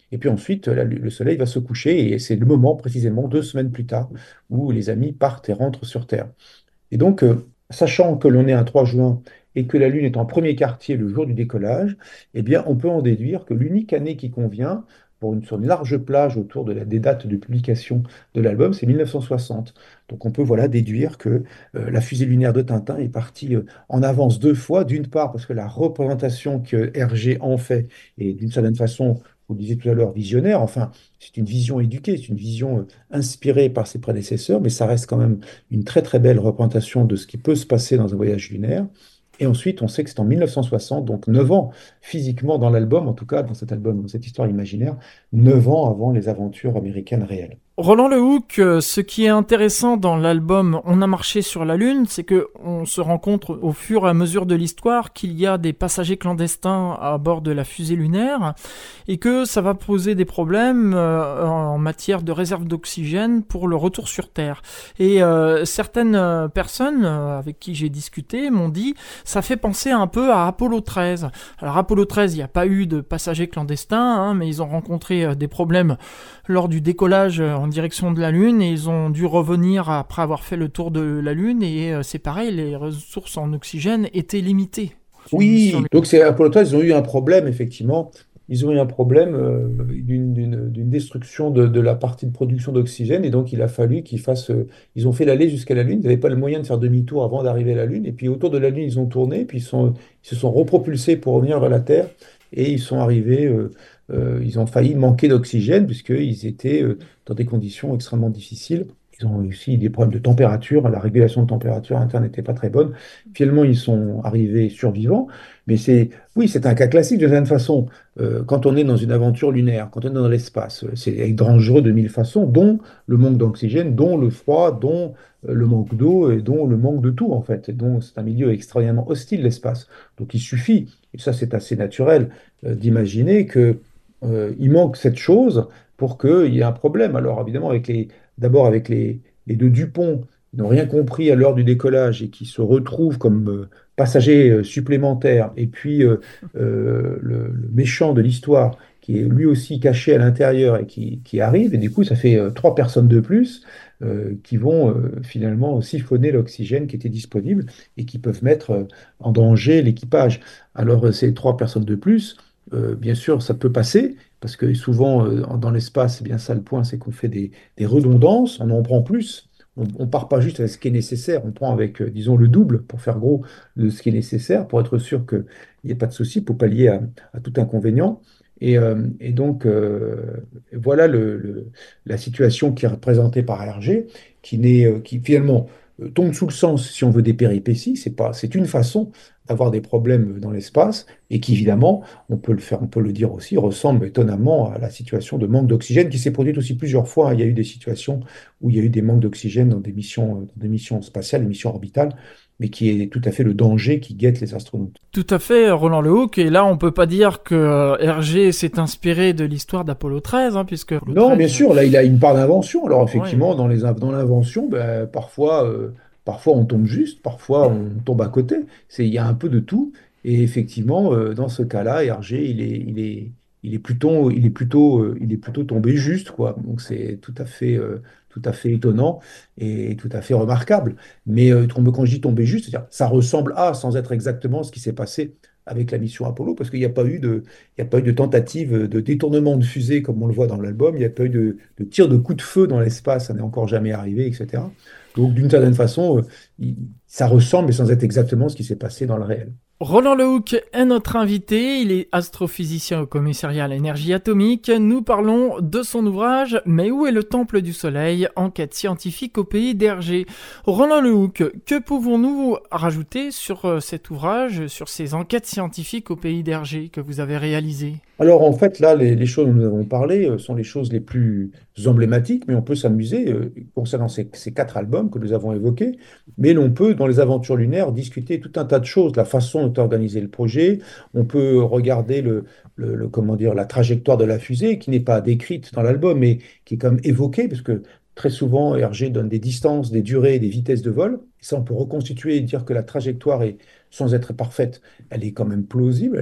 Et puis ensuite, la- le soleil va se coucher et c'est le moment précisément, deux semaines plus tard, où les amis partent et rentrent sur Terre. Et donc, euh, sachant que l'on est un trois juin et que la Lune est en premier quartier le jour du décollage, eh bien, on peut en déduire que l'unique année qui convient pour une, sur une large plage autour de la, des dates de publication de l'album, c'est mille neuf cent soixante. Donc, on peut voilà déduire que euh, la fusée lunaire de Tintin est partie euh, en avance deux fois. D'une part, parce que la représentation que Hergé en fait est d'une certaine façon, vous le disiez tout à l'heure, visionnaire. Enfin, c'est une vision éduquée, c'est une vision euh, inspirée par ses prédécesseurs, mais ça reste quand même une très très belle représentation de ce qui peut se passer dans un voyage lunaire. Et ensuite, on sait que c'est en mille neuf cent soixante, donc neuf ans physiquement dans l'album, en tout cas dans cet album, dans cette histoire imaginaire, neuf ans avant les aventures américaines réelles. Roland Le Hook, euh, ce qui est intéressant dans l'album On a marché sur la Lune, c'est que on se rend compte au fur et à mesure de l'histoire qu'il y a des passagers clandestins à bord de la fusée lunaire et que ça va poser des problèmes euh, en matière de réserve d'oxygène pour le retour sur Terre. Et euh, certaines euh, personnes euh, avec qui j'ai discuté m'ont dit ça fait penser un peu à Apollo treize. Alors Apollo treize, il n'y a pas eu de passagers clandestins, hein, mais ils ont rencontré euh, des problèmes lors du décollage en direction de la Lune et ils ont dû revenir après avoir fait le tour de la Lune et euh, c'est pareil, les ressources en oxygène étaient limitées. Oui, donc c'est Apollo treize, ils ont eu un problème, effectivement. Ils ont eu un problème euh, d'une d'une- d'une destruction de, de la partie de production d'oxygène et donc il a fallu qu'ils fassent. Euh, ils ont fait l'aller jusqu'à la Lune, ils n'avaient pas le moyen de faire demi-tour avant d'arriver à la Lune et puis autour de la Lune, ils ont tourné, puis ils, sont, ils se sont repropulsés pour revenir vers la Terre et ils sont arrivés. Euh, euh, ils ont failli manquer d'oxygène puisqu'ils étaient euh, dans des conditions extrêmement difficiles. Ils ont aussi des problèmes de température, la régulation de température interne n'était pas très bonne. Finalement, ils sont arrivés survivants, mais c'est, oui, c'est un cas classique de certaine façon. Euh, quand on est dans une aventure lunaire, quand on est dans l'espace, euh, c'est dangereux de mille façons, dont le manque d'oxygène, dont le froid, dont euh, le manque d'eau et dont le manque de tout, en fait. Et donc, c'est un milieu extrêmement hostile, l'espace. Donc, il suffit, et ça, c'est assez naturel, euh, d'imaginer que, euh, il manque cette chose pour qu'il y ait un problème. Alors, évidemment, avec les, d'abord avec les, les deux Dupont, qui n'ont rien compris à l'heure du décollage et qui se retrouvent comme euh, passagers euh, supplémentaires, et puis euh, euh, le, le méchant de l'histoire qui est lui aussi caché à l'intérieur et qui, qui arrive, et du coup ça fait euh, trois personnes de plus euh, qui vont euh, finalement siphonner l'oxygène qui était disponible et qui peuvent mettre euh, en danger l'équipage. Alors euh, ces trois personnes de plus, euh, bien sûr ça peut passer, parce que souvent euh, dans l'espace, c'est bien ça le point, c'est qu'on fait des, des redondances, on en prend plus. On ne part pas juste avec ce qui est nécessaire, on prend avec, euh, disons, le double, pour faire gros, de ce qui est nécessaire, pour être sûr qu'il n'y ait pas de souci, pour pallier à, à tout inconvénient. Et, euh, et donc, euh, voilà le- le- la situation qui est représentée par Hergé, qui, n'est, euh, qui finalement euh, tombe sous le sens, si on veut, des péripéties. C'est pas, c'est une façon d'avoir des problèmes dans l'espace, et qui, évidemment, on peut le faire, on peut le dire aussi, ressemble étonnamment à la situation de manque d'oxygène qui s'est produite aussi plusieurs fois. Il y a eu des situations où il y a eu des manques d'oxygène dans des missions, dans des missions spatiales, des missions orbitales, mais qui est tout à fait le danger qui guette les astronautes. Tout à fait, Roland Le Hook. Et là, on peut pas dire que euh, Hergé s'est inspiré de l'histoire d'Apollo treize, hein, puisque Apollo Non, bien treize, sûr, là, il a une part d'invention. Alors, ouais. effectivement, dans les, dans l'invention, ben, parfois, euh, parfois on tombe juste, parfois on tombe à côté. C'est, il y a un peu de tout. Et effectivement, euh, dans ce cas-là, Hergé, il est, il est, il est plutôt, il est plutôt, euh, il est plutôt tombé juste, quoi. Donc, c'est tout à fait, euh, tout à fait étonnant et tout à fait remarquable. Mais euh, tombe- quand je dis tomber juste, c'est-à-dire ça ressemble à, sans être exactement ce qui s'est passé avec la mission Apollo, parce qu'il n'y a pas eu de, il n'y a pas eu de tentative de détournement de fusée comme on le voit dans l'album, il n'y a pas eu de, de tir de coup de feu dans l'espace, ça n'est encore jamais arrivé, et cetera. Donc d'une certaine façon, euh, il- ça ressemble, mais sans être exactement ce qui s'est passé dans le réel. Roland Le Hook est notre invité, il est astrophysicien au commissariat à l'énergie atomique. Nous parlons de son ouvrage Mais où est le temple du soleil? Enquête scientifique au pays d'Hergé. Roland Le Hook, que pouvons-nous rajouter sur euh, cet ouvrage, sur ces enquêtes scientifiques au pays d'Hergé que vous avez réalisées? Alors en fait, là, les, les choses dont nous avons parlé euh, sont les choses les plus emblématiques, mais on peut s'amuser euh, concernant ces, ces quatre albums que nous avons évoqués. Mais l'on peut, dans les aventures lunaires, discuter tout un tas de choses, la façon dont est organisé le projet. On peut regarder le, le- le- comment dire, la trajectoire de la fusée, qui n'est pas décrite dans l'album, mais qui est quand même évoquée, parce que très souvent, Hergé donne des distances, des durées, des vitesses de vol. Et ça, on peut reconstituer et dire que la trajectoire est, sans être parfaite, elle est quand même plausible, elle est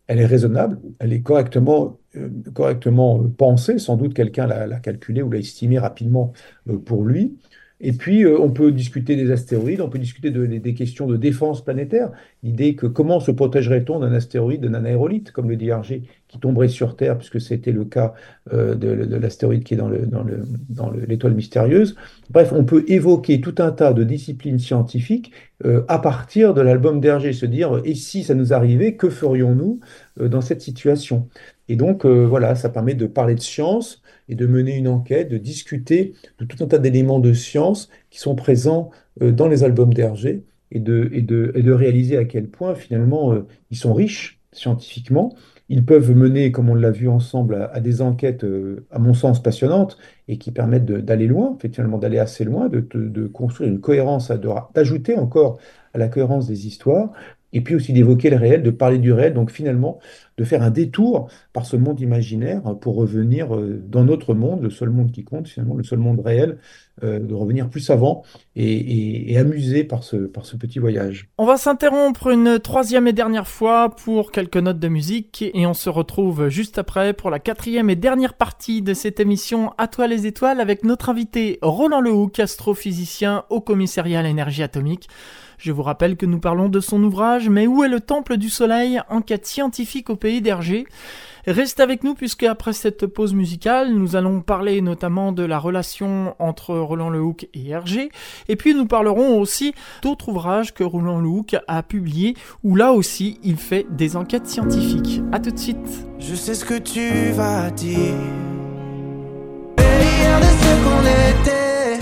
elle est raisonnable, elle est correctement, euh, correctement euh, pensée, sans doute quelqu'un l'a l'a calculée ou l'a estimée rapidement euh, pour lui. Et puis, euh, on peut discuter des astéroïdes, on peut discuter de- des des questions de défense planétaire. L'idée que comment se protégerait-on d'un astéroïde, d'un aérolite, comme le dit Hergé, qui tomberait sur Terre, puisque c'était le cas euh, de, de l'astéroïde qui est dans le, dans le, dans le- l'étoile mystérieuse. Bref, on peut évoquer tout un tas de disciplines scientifiques euh, à partir de l'album d'Hergé, se dire, et si ça nous arrivait, que ferions-nous euh, dans cette situation? Et donc, euh, voilà, ça permet de parler de science et de mener une enquête, de discuter de tout un tas d'éléments de science qui sont présents euh, dans les albums d'Hergé et de, et de, et de réaliser à quel point, finalement, euh, ils sont riches scientifiquement. Ils peuvent mener, comme on l'a vu ensemble, à, à des enquêtes, euh, à mon sens, passionnantes et qui permettent de- d'aller loin, finalement, d'aller assez loin, de, de- de construire une cohérence, à- de- d'ajouter encore à la cohérence des histoires, et puis aussi d'évoquer le réel, de parler du réel, donc finalement de faire un détour par ce monde imaginaire pour revenir euh, dans notre monde, le seul monde qui compte, finalement, le seul monde réel, euh, de revenir plus savant et, et, et amusé par ce, par ce petit voyage. On va s'interrompre une troisième et dernière fois pour quelques notes de musique et on se retrouve juste après pour la quatrième et dernière partie de cette émission À toi les étoiles avec notre invité Roland Lehoucq, astrophysicien au commissariat à l'énergie atomique. Je vous rappelle que nous parlons de son ouvrage Mais où est le temple du soleil? Enquête scientifique au pays d'Hergé. Reste avec nous puisque après cette pause musicale, nous allons parler notamment de la relation entre Roland Lehoucq et Hergé, et puis nous parlerons aussi d'autres ouvrages que Roland Lehoucq a publiés, où là aussi il fait des enquêtes scientifiques. A tout de suite. Je sais ce que tu vas dire. Meilleur de ce qu'on était.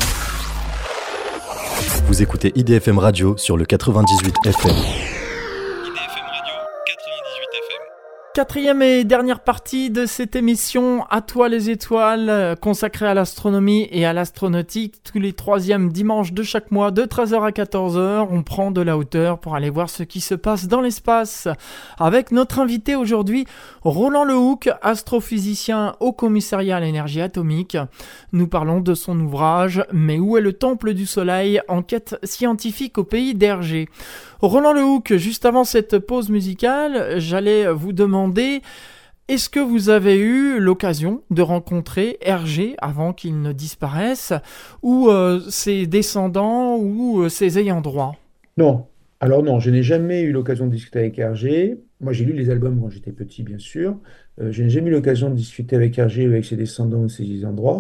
Vous écoutez I D F M Radio sur le quatre-vingt-dix-huit F M. Quatrième et dernière partie de cette émission À toi les étoiles, consacrée à l'astronomie et à l'astronautique. Tous les troisièmes dimanches de chaque mois, de treize heures à quatorze heures, on prend de la hauteur pour aller voir ce qui se passe dans l'espace. Avec notre invité aujourd'hui, Roland Lehoucq, astrophysicien au commissariat à l'énergie atomique. Nous parlons de son ouvrage Mais où est le temple du soleil? Enquête scientifique au pays d'Hergé. Roland Lehoucq, juste avant cette pause musicale, j'allais vous demander, est-ce que vous avez eu l'occasion de rencontrer Hergé avant qu'il ne disparaisse, ou euh, ses descendants, ou euh, ses ayants droit? Non, alors non, je n'ai jamais eu l'occasion de discuter avec Hergé. Moi, j'ai lu les albums quand j'étais petit, bien sûr. Euh, je n'ai jamais eu l'occasion de discuter avec Hergé, avec ses descendants ou ses endroits.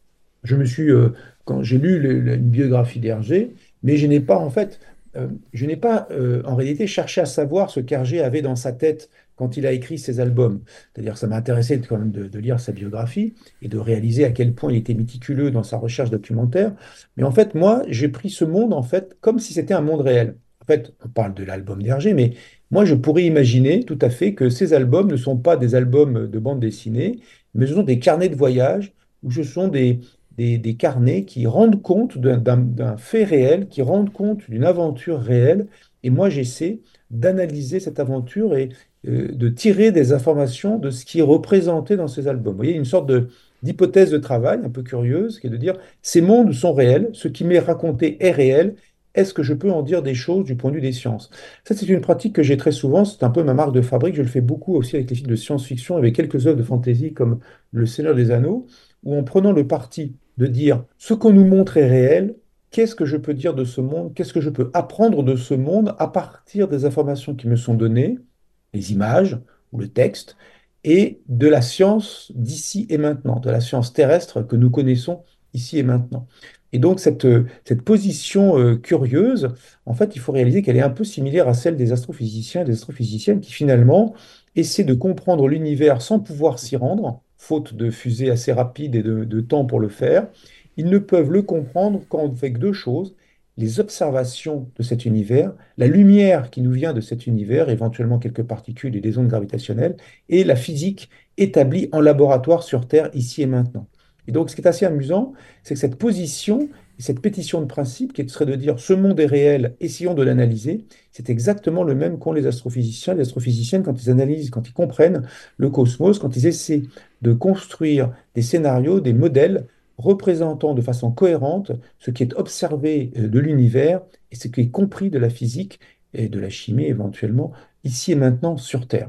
Je me suis, euh, quand j'ai lu le- le- une biographie d'Hergé, mais je n'ai pas, en fait, euh, je n'ai pas, euh, en réalité, cherché à savoir ce qu'Hergé avait dans sa tête quand il a écrit ses albums. C'est-à-dire que ça m'a intéressé quand même de, de lire sa biographie et de réaliser à quel point il était méticuleux dans sa recherche documentaire. Mais en fait, moi, j'ai pris ce monde, en fait, comme si c'était un monde réel. En fait, on parle de l'album d'Hergé, mais moi, je pourrais imaginer tout à fait que ces albums ne sont pas des albums de bande dessinée, mais ce sont des carnets de voyage, où ce sont des des, des carnets qui rendent compte d'un d'un- d'un fait réel, qui rendent compte d'une aventure réelle. Et moi, j'essaie d'analyser cette aventure et euh, de tirer des informations de ce qui est représenté dans ces albums. Vous voyez, une sorte de, d'hypothèse de travail un peu curieuse, qui est de dire, ces mondes sont réels, ce qui m'est raconté est réel. Est-ce que je peux en dire des choses du point de vue des sciences? Ça, c'est une pratique que j'ai très souvent, c'est un peu ma marque de fabrique. Je le fais beaucoup aussi avec les films de science-fiction, avec quelques œuvres de fantasy comme Le Seigneur des Anneaux, où en prenant le parti de dire ce qu'on nous montre est réel, qu'est-ce que je peux dire de ce monde, qu'est-ce que je peux apprendre de ce monde à partir des informations qui me sont données, les images ou le texte, et de la science d'ici et maintenant, de la science terrestre que nous connaissons ici et maintenant. Et donc cette, cette position euh, curieuse, en fait, il faut réaliser qu'elle est un peu similaire à celle des astrophysiciens et des astrophysiciennes qui finalement essaient de comprendre l'univers sans pouvoir s'y rendre, faute de fusées assez rapides et de, de temps pour le faire. Ils ne peuvent le comprendre qu'avec deux choses, les observations de cet univers, la lumière qui nous vient de cet univers, éventuellement quelques particules et des ondes gravitationnelles, et la physique établie en laboratoire sur Terre, ici et maintenant. Et donc, ce qui est assez amusant, c'est que cette position, cette pétition de principe, qui serait de dire ce monde est réel, essayons de l'analyser, c'est exactement le même qu'ont les astrophysiciens, les astrophysiciennes quand ils analysent, quand ils comprennent le cosmos, quand ils essaient de construire des scénarios, des modèles représentant de façon cohérente ce qui est observé euh, de l'univers et ce qui est compris de la physique et de la chimie éventuellement, ici et maintenant sur Terre.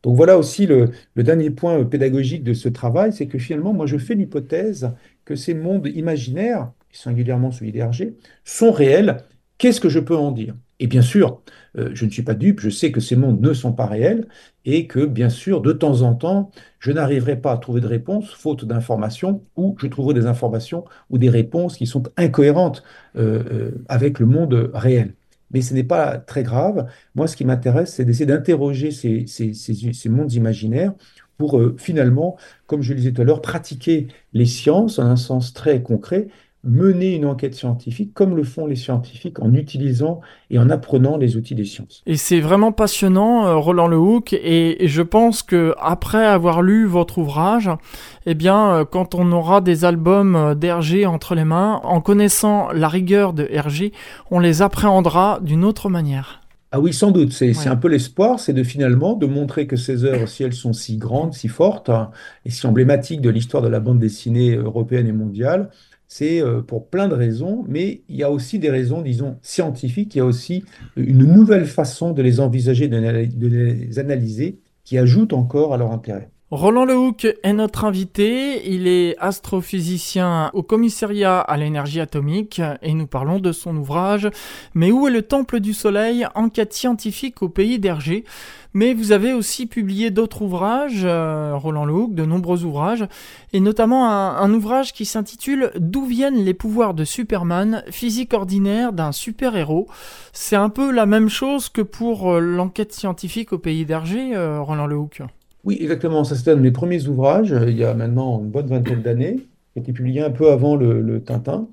Donc voilà aussi le, le dernier point euh, pédagogique de ce travail, c'est que finalement, moi, je fais l'hypothèse que ces mondes imaginaires, et singulièrement celui d'I D R G, sont réels. Qu'est-ce que je peux en dire? Et bien sûr, euh, je ne suis pas dupe, je sais que ces mondes ne sont pas réels et que, bien sûr, de temps en temps, je n'arriverai pas à trouver de réponse faute d'informations ou je trouverai des informations ou des réponses qui sont incohérentes euh, euh, avec le monde réel. Mais ce n'est pas très grave. Moi, ce qui m'intéresse, c'est d'essayer d'interroger ces, ces- ces- ces mondes imaginaires pour euh, finalement, comme je le disais tout à l'heure, pratiquer les sciences en un sens très concret, mener une enquête scientifique comme le font les scientifiques en utilisant et en apprenant les outils des sciences. Et c'est vraiment passionnant, euh, Roland Lehoucq, et, et je pense que après avoir lu votre ouvrage, eh bien, euh, quand on aura des albums euh, d'Hergé entre les mains, en connaissant la rigueur de Hergé, on les appréhendra d'une autre manière. Ah oui, sans doute. C'est, c'est Ouais. un peu l'espoir, c'est de finalement de montrer que ces œuvres, si elles sont si grandes, si fortes, hein, et si emblématiques de l'histoire de la bande dessinée européenne et mondiale, c'est euh, pour plein de raisons, mais il y a aussi des raisons, disons, scientifiques. Il y a aussi une nouvelle façon de les envisager, de les de les analyser, qui ajoute encore à leur intérêt. Roland Lehoucq est notre invité, il est astrophysicien au commissariat à l'énergie atomique et nous parlons de son ouvrage « Mais où est le temple du soleil? Enquête scientifique au pays d'Hergé ». Mais vous avez aussi publié d'autres ouvrages, euh, Roland Lehoucq, de nombreux ouvrages, et notamment un, un ouvrage qui s'intitule « D'où viennent les pouvoirs de Superman? Physique ordinaire d'un super-héros ». C'est un peu la même chose que pour euh, l'enquête scientifique au pays d'Hergé, euh, Roland Lehoucq. Oui, exactement. Ça, c'était un de mes premiers ouvrages, euh, il y a maintenant une bonne vingtaine d'années, qui a été publié un peu avant le, le Tintin.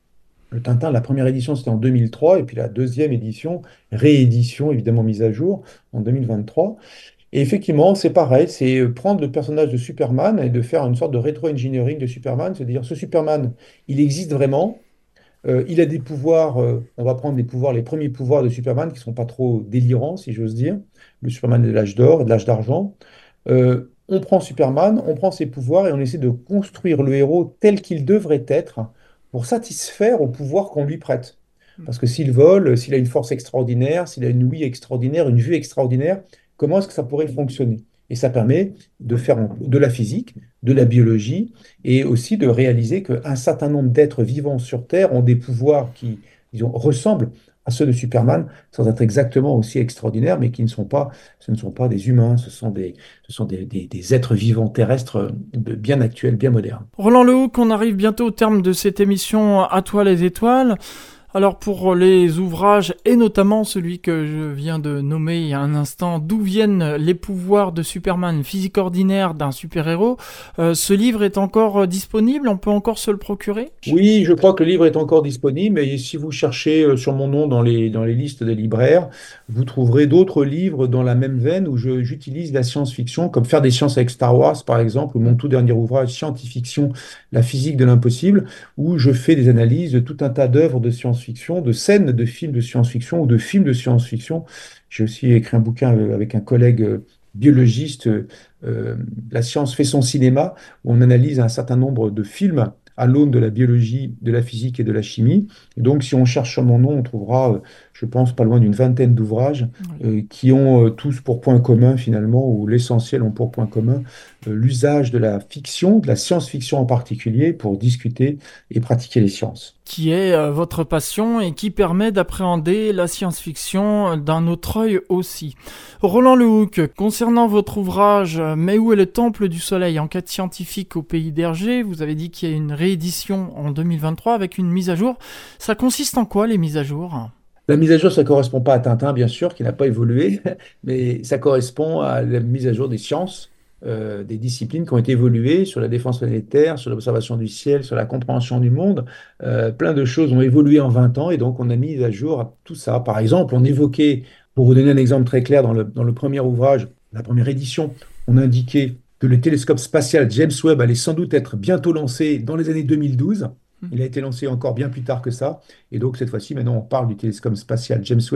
Le Tintin, la première édition, c'était en deux mille trois, et puis la deuxième édition, réédition, évidemment mise à jour, en deux mille vingt-trois. Et effectivement, c'est pareil, c'est euh, prendre le personnage de Superman et de faire une sorte de rétro-engineering de Superman, c'est-à-dire ce Superman, il existe vraiment, euh, il a des pouvoirs, euh, on va prendre les pouvoirs, les premiers pouvoirs de Superman qui ne sont pas trop délirants, si j'ose dire, le Superman de l'âge d'or et de l'âge d'argent. Euh, on prend Superman, on prend ses pouvoirs et on essaie de construire le héros tel qu'il devrait être pour satisfaire au pouvoir qu'on lui prête. Parce que s'il vole, s'il a une force extraordinaire, s'il a une ouïe extraordinaire, une vue extraordinaire, comment est-ce que ça pourrait fonctionner? Et ça permet de faire de la physique, de la biologie, et aussi de réaliser qu'un certain nombre d'êtres vivants sur Terre ont des pouvoirs qui, disons, ressemblent à ceux de Superman, sans être exactement aussi extraordinaires, mais qui ne sont pas, ce ne sont pas des humains, ce sont des, ce sont des, des- des êtres vivants terrestres euh, bien actuels, bien modernes. Roland Lehoucq, on arrive bientôt au terme de cette émission À toi les étoiles. Alors pour les ouvrages, et notamment celui que je viens de nommer il y a un instant, D'où viennent les pouvoirs de Superman, physique ordinaire d'un super-héros, euh, ce livre est encore euh, disponible, on peut encore se le procurer? Oui, je crois que le livre est encore disponible et si vous cherchez euh, sur mon nom dans les, dans les listes des libraires, vous trouverez d'autres livres dans la même veine où je- j'utilise la science-fiction, comme Faire des sciences avec Star Wars, par exemple, ou mon tout dernier ouvrage, Scientifiction, la physique de l'impossible, où je fais des analyses de tout un tas d'œuvres de science-fiction, de scènes de films de science-fiction ou de films de science-fiction. J'ai aussi écrit un bouquin euh, avec un collègue euh, biologiste, euh, La science fait son cinéma, où on analyse un certain nombre de films à l'aune de la biologie, de la physique et de la chimie. Et donc, si on cherche sur mon nom, on trouvera, euh, je pense, pas loin d'une vingtaine d'ouvrages Oui. euh, qui ont euh, tous pour point commun, finalement, ou l'essentiel ont pour point commun, euh, l'usage de la fiction, de la science-fiction en particulier, pour discuter et pratiquer les sciences. Qui est euh, votre passion et qui permet d'appréhender la science-fiction d'un autre œil aussi. Roland Lehoucq, concernant votre ouvrage euh, Mais où est le temple du soleil? Enquête scientifique au pays d'Hergé, vous avez dit qu'il y a une réédition en deux mille vingt-trois avec une mise à jour. Ça consiste en quoi les mises à jour? La mise à jour, ça ne correspond pas à Tintin, bien sûr, qui n'a pas évolué, mais ça correspond à la mise à jour des sciences, euh, des disciplines qui ont été évoluées sur la défense planétaire, sur l'observation du ciel, sur la compréhension du monde. Euh, plein de choses ont évolué en vingt ans et donc on a mis à jour tout ça. Par exemple, on évoquait, pour vous donner un exemple très clair, dans le, dans le premier ouvrage, la première édition, on indiquait que le télescope spatial James Webb allait sans doute être bientôt lancé dans les années deux mille douze. Il a été lancé encore bien plus tard que ça. Et donc, cette fois-ci, maintenant, on parle du télescope spatial James Webb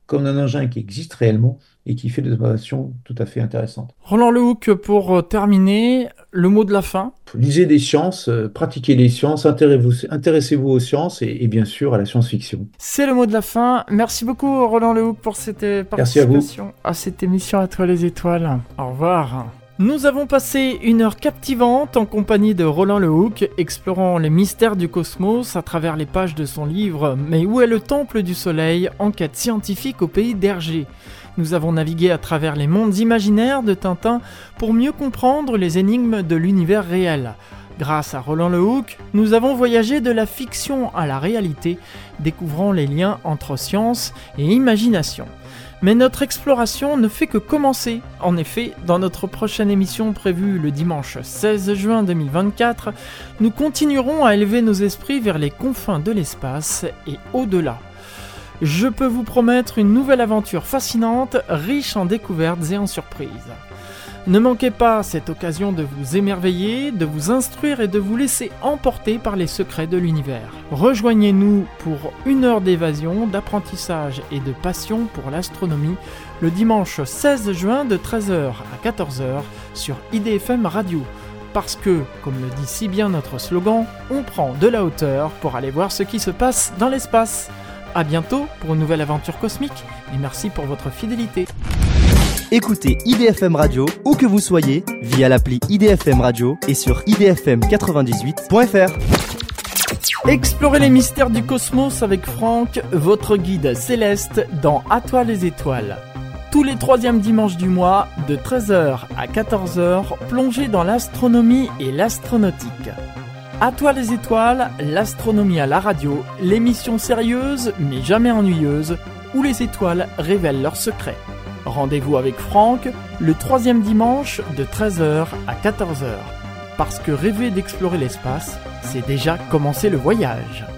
comme un engin qui existe réellement et qui fait des observations tout à fait intéressantes. Roland Lehoucq, pour terminer, le mot de la fin. Lisez des sciences, euh, pratiquez les sciences, intéressez-vous, intéressez-vous aux sciences et, et bien sûr à la science-fiction. C'est le mot de la fin. Merci beaucoup Roland Lehoucq pour cette participation à, à cette émission À toi les étoiles. Au revoir. Nous avons passé une heure captivante en compagnie de Roland Lehoucq, explorant les mystères du cosmos à travers les pages de son livre « Mais où est le temple du soleil ? Enquête scientifique au pays d'Hergé ». Nous avons navigué à travers les mondes imaginaires de Tintin pour mieux comprendre les énigmes de l'univers réel. Grâce à Roland Lehoucq, nous avons voyagé de la fiction à la réalité, découvrant les liens entre science et imagination. Mais notre exploration ne fait que commencer. En effet, dans notre prochaine émission prévue le dimanche seize juin deux mille vingt-quatre, nous continuerons à élever nos esprits vers les confins de l'espace et au-delà. Je peux vous promettre une nouvelle aventure fascinante, riche en découvertes et en surprises. Ne manquez pas cette occasion de vous émerveiller, de vous instruire et de vous laisser emporter par les secrets de l'univers. Rejoignez-nous pour une heure d'évasion, d'apprentissage et de passion pour l'astronomie le dimanche seize juin de treize heures à quatorze heures sur I D F M Radio. Parce que, comme le dit si bien notre slogan, on prend de la hauteur pour aller voir ce qui se passe dans l'espace. A bientôt pour une nouvelle aventure cosmique et merci pour votre fidélité. Écoutez I D F M Radio où que vous soyez via l'appli I D F M Radio et sur i d f m quatre-vingt-dix-huit point f r. Explorez les mystères du cosmos avec Franck, votre guide céleste dans À toi les étoiles. Tous les troisièmes dimanches du mois, de treize heures à quatorze heures, plongez dans l'astronomie et l'astronautique. À toi les étoiles, l'astronomie à la radio, l'émission sérieuse mais jamais ennuyeuse, où les étoiles révèlent leurs secrets. Rendez-vous avec Franck le troisième dimanche de treize heures à quatorze heures. Parce que rêver d'explorer l'espace, c'est déjà commencer le voyage.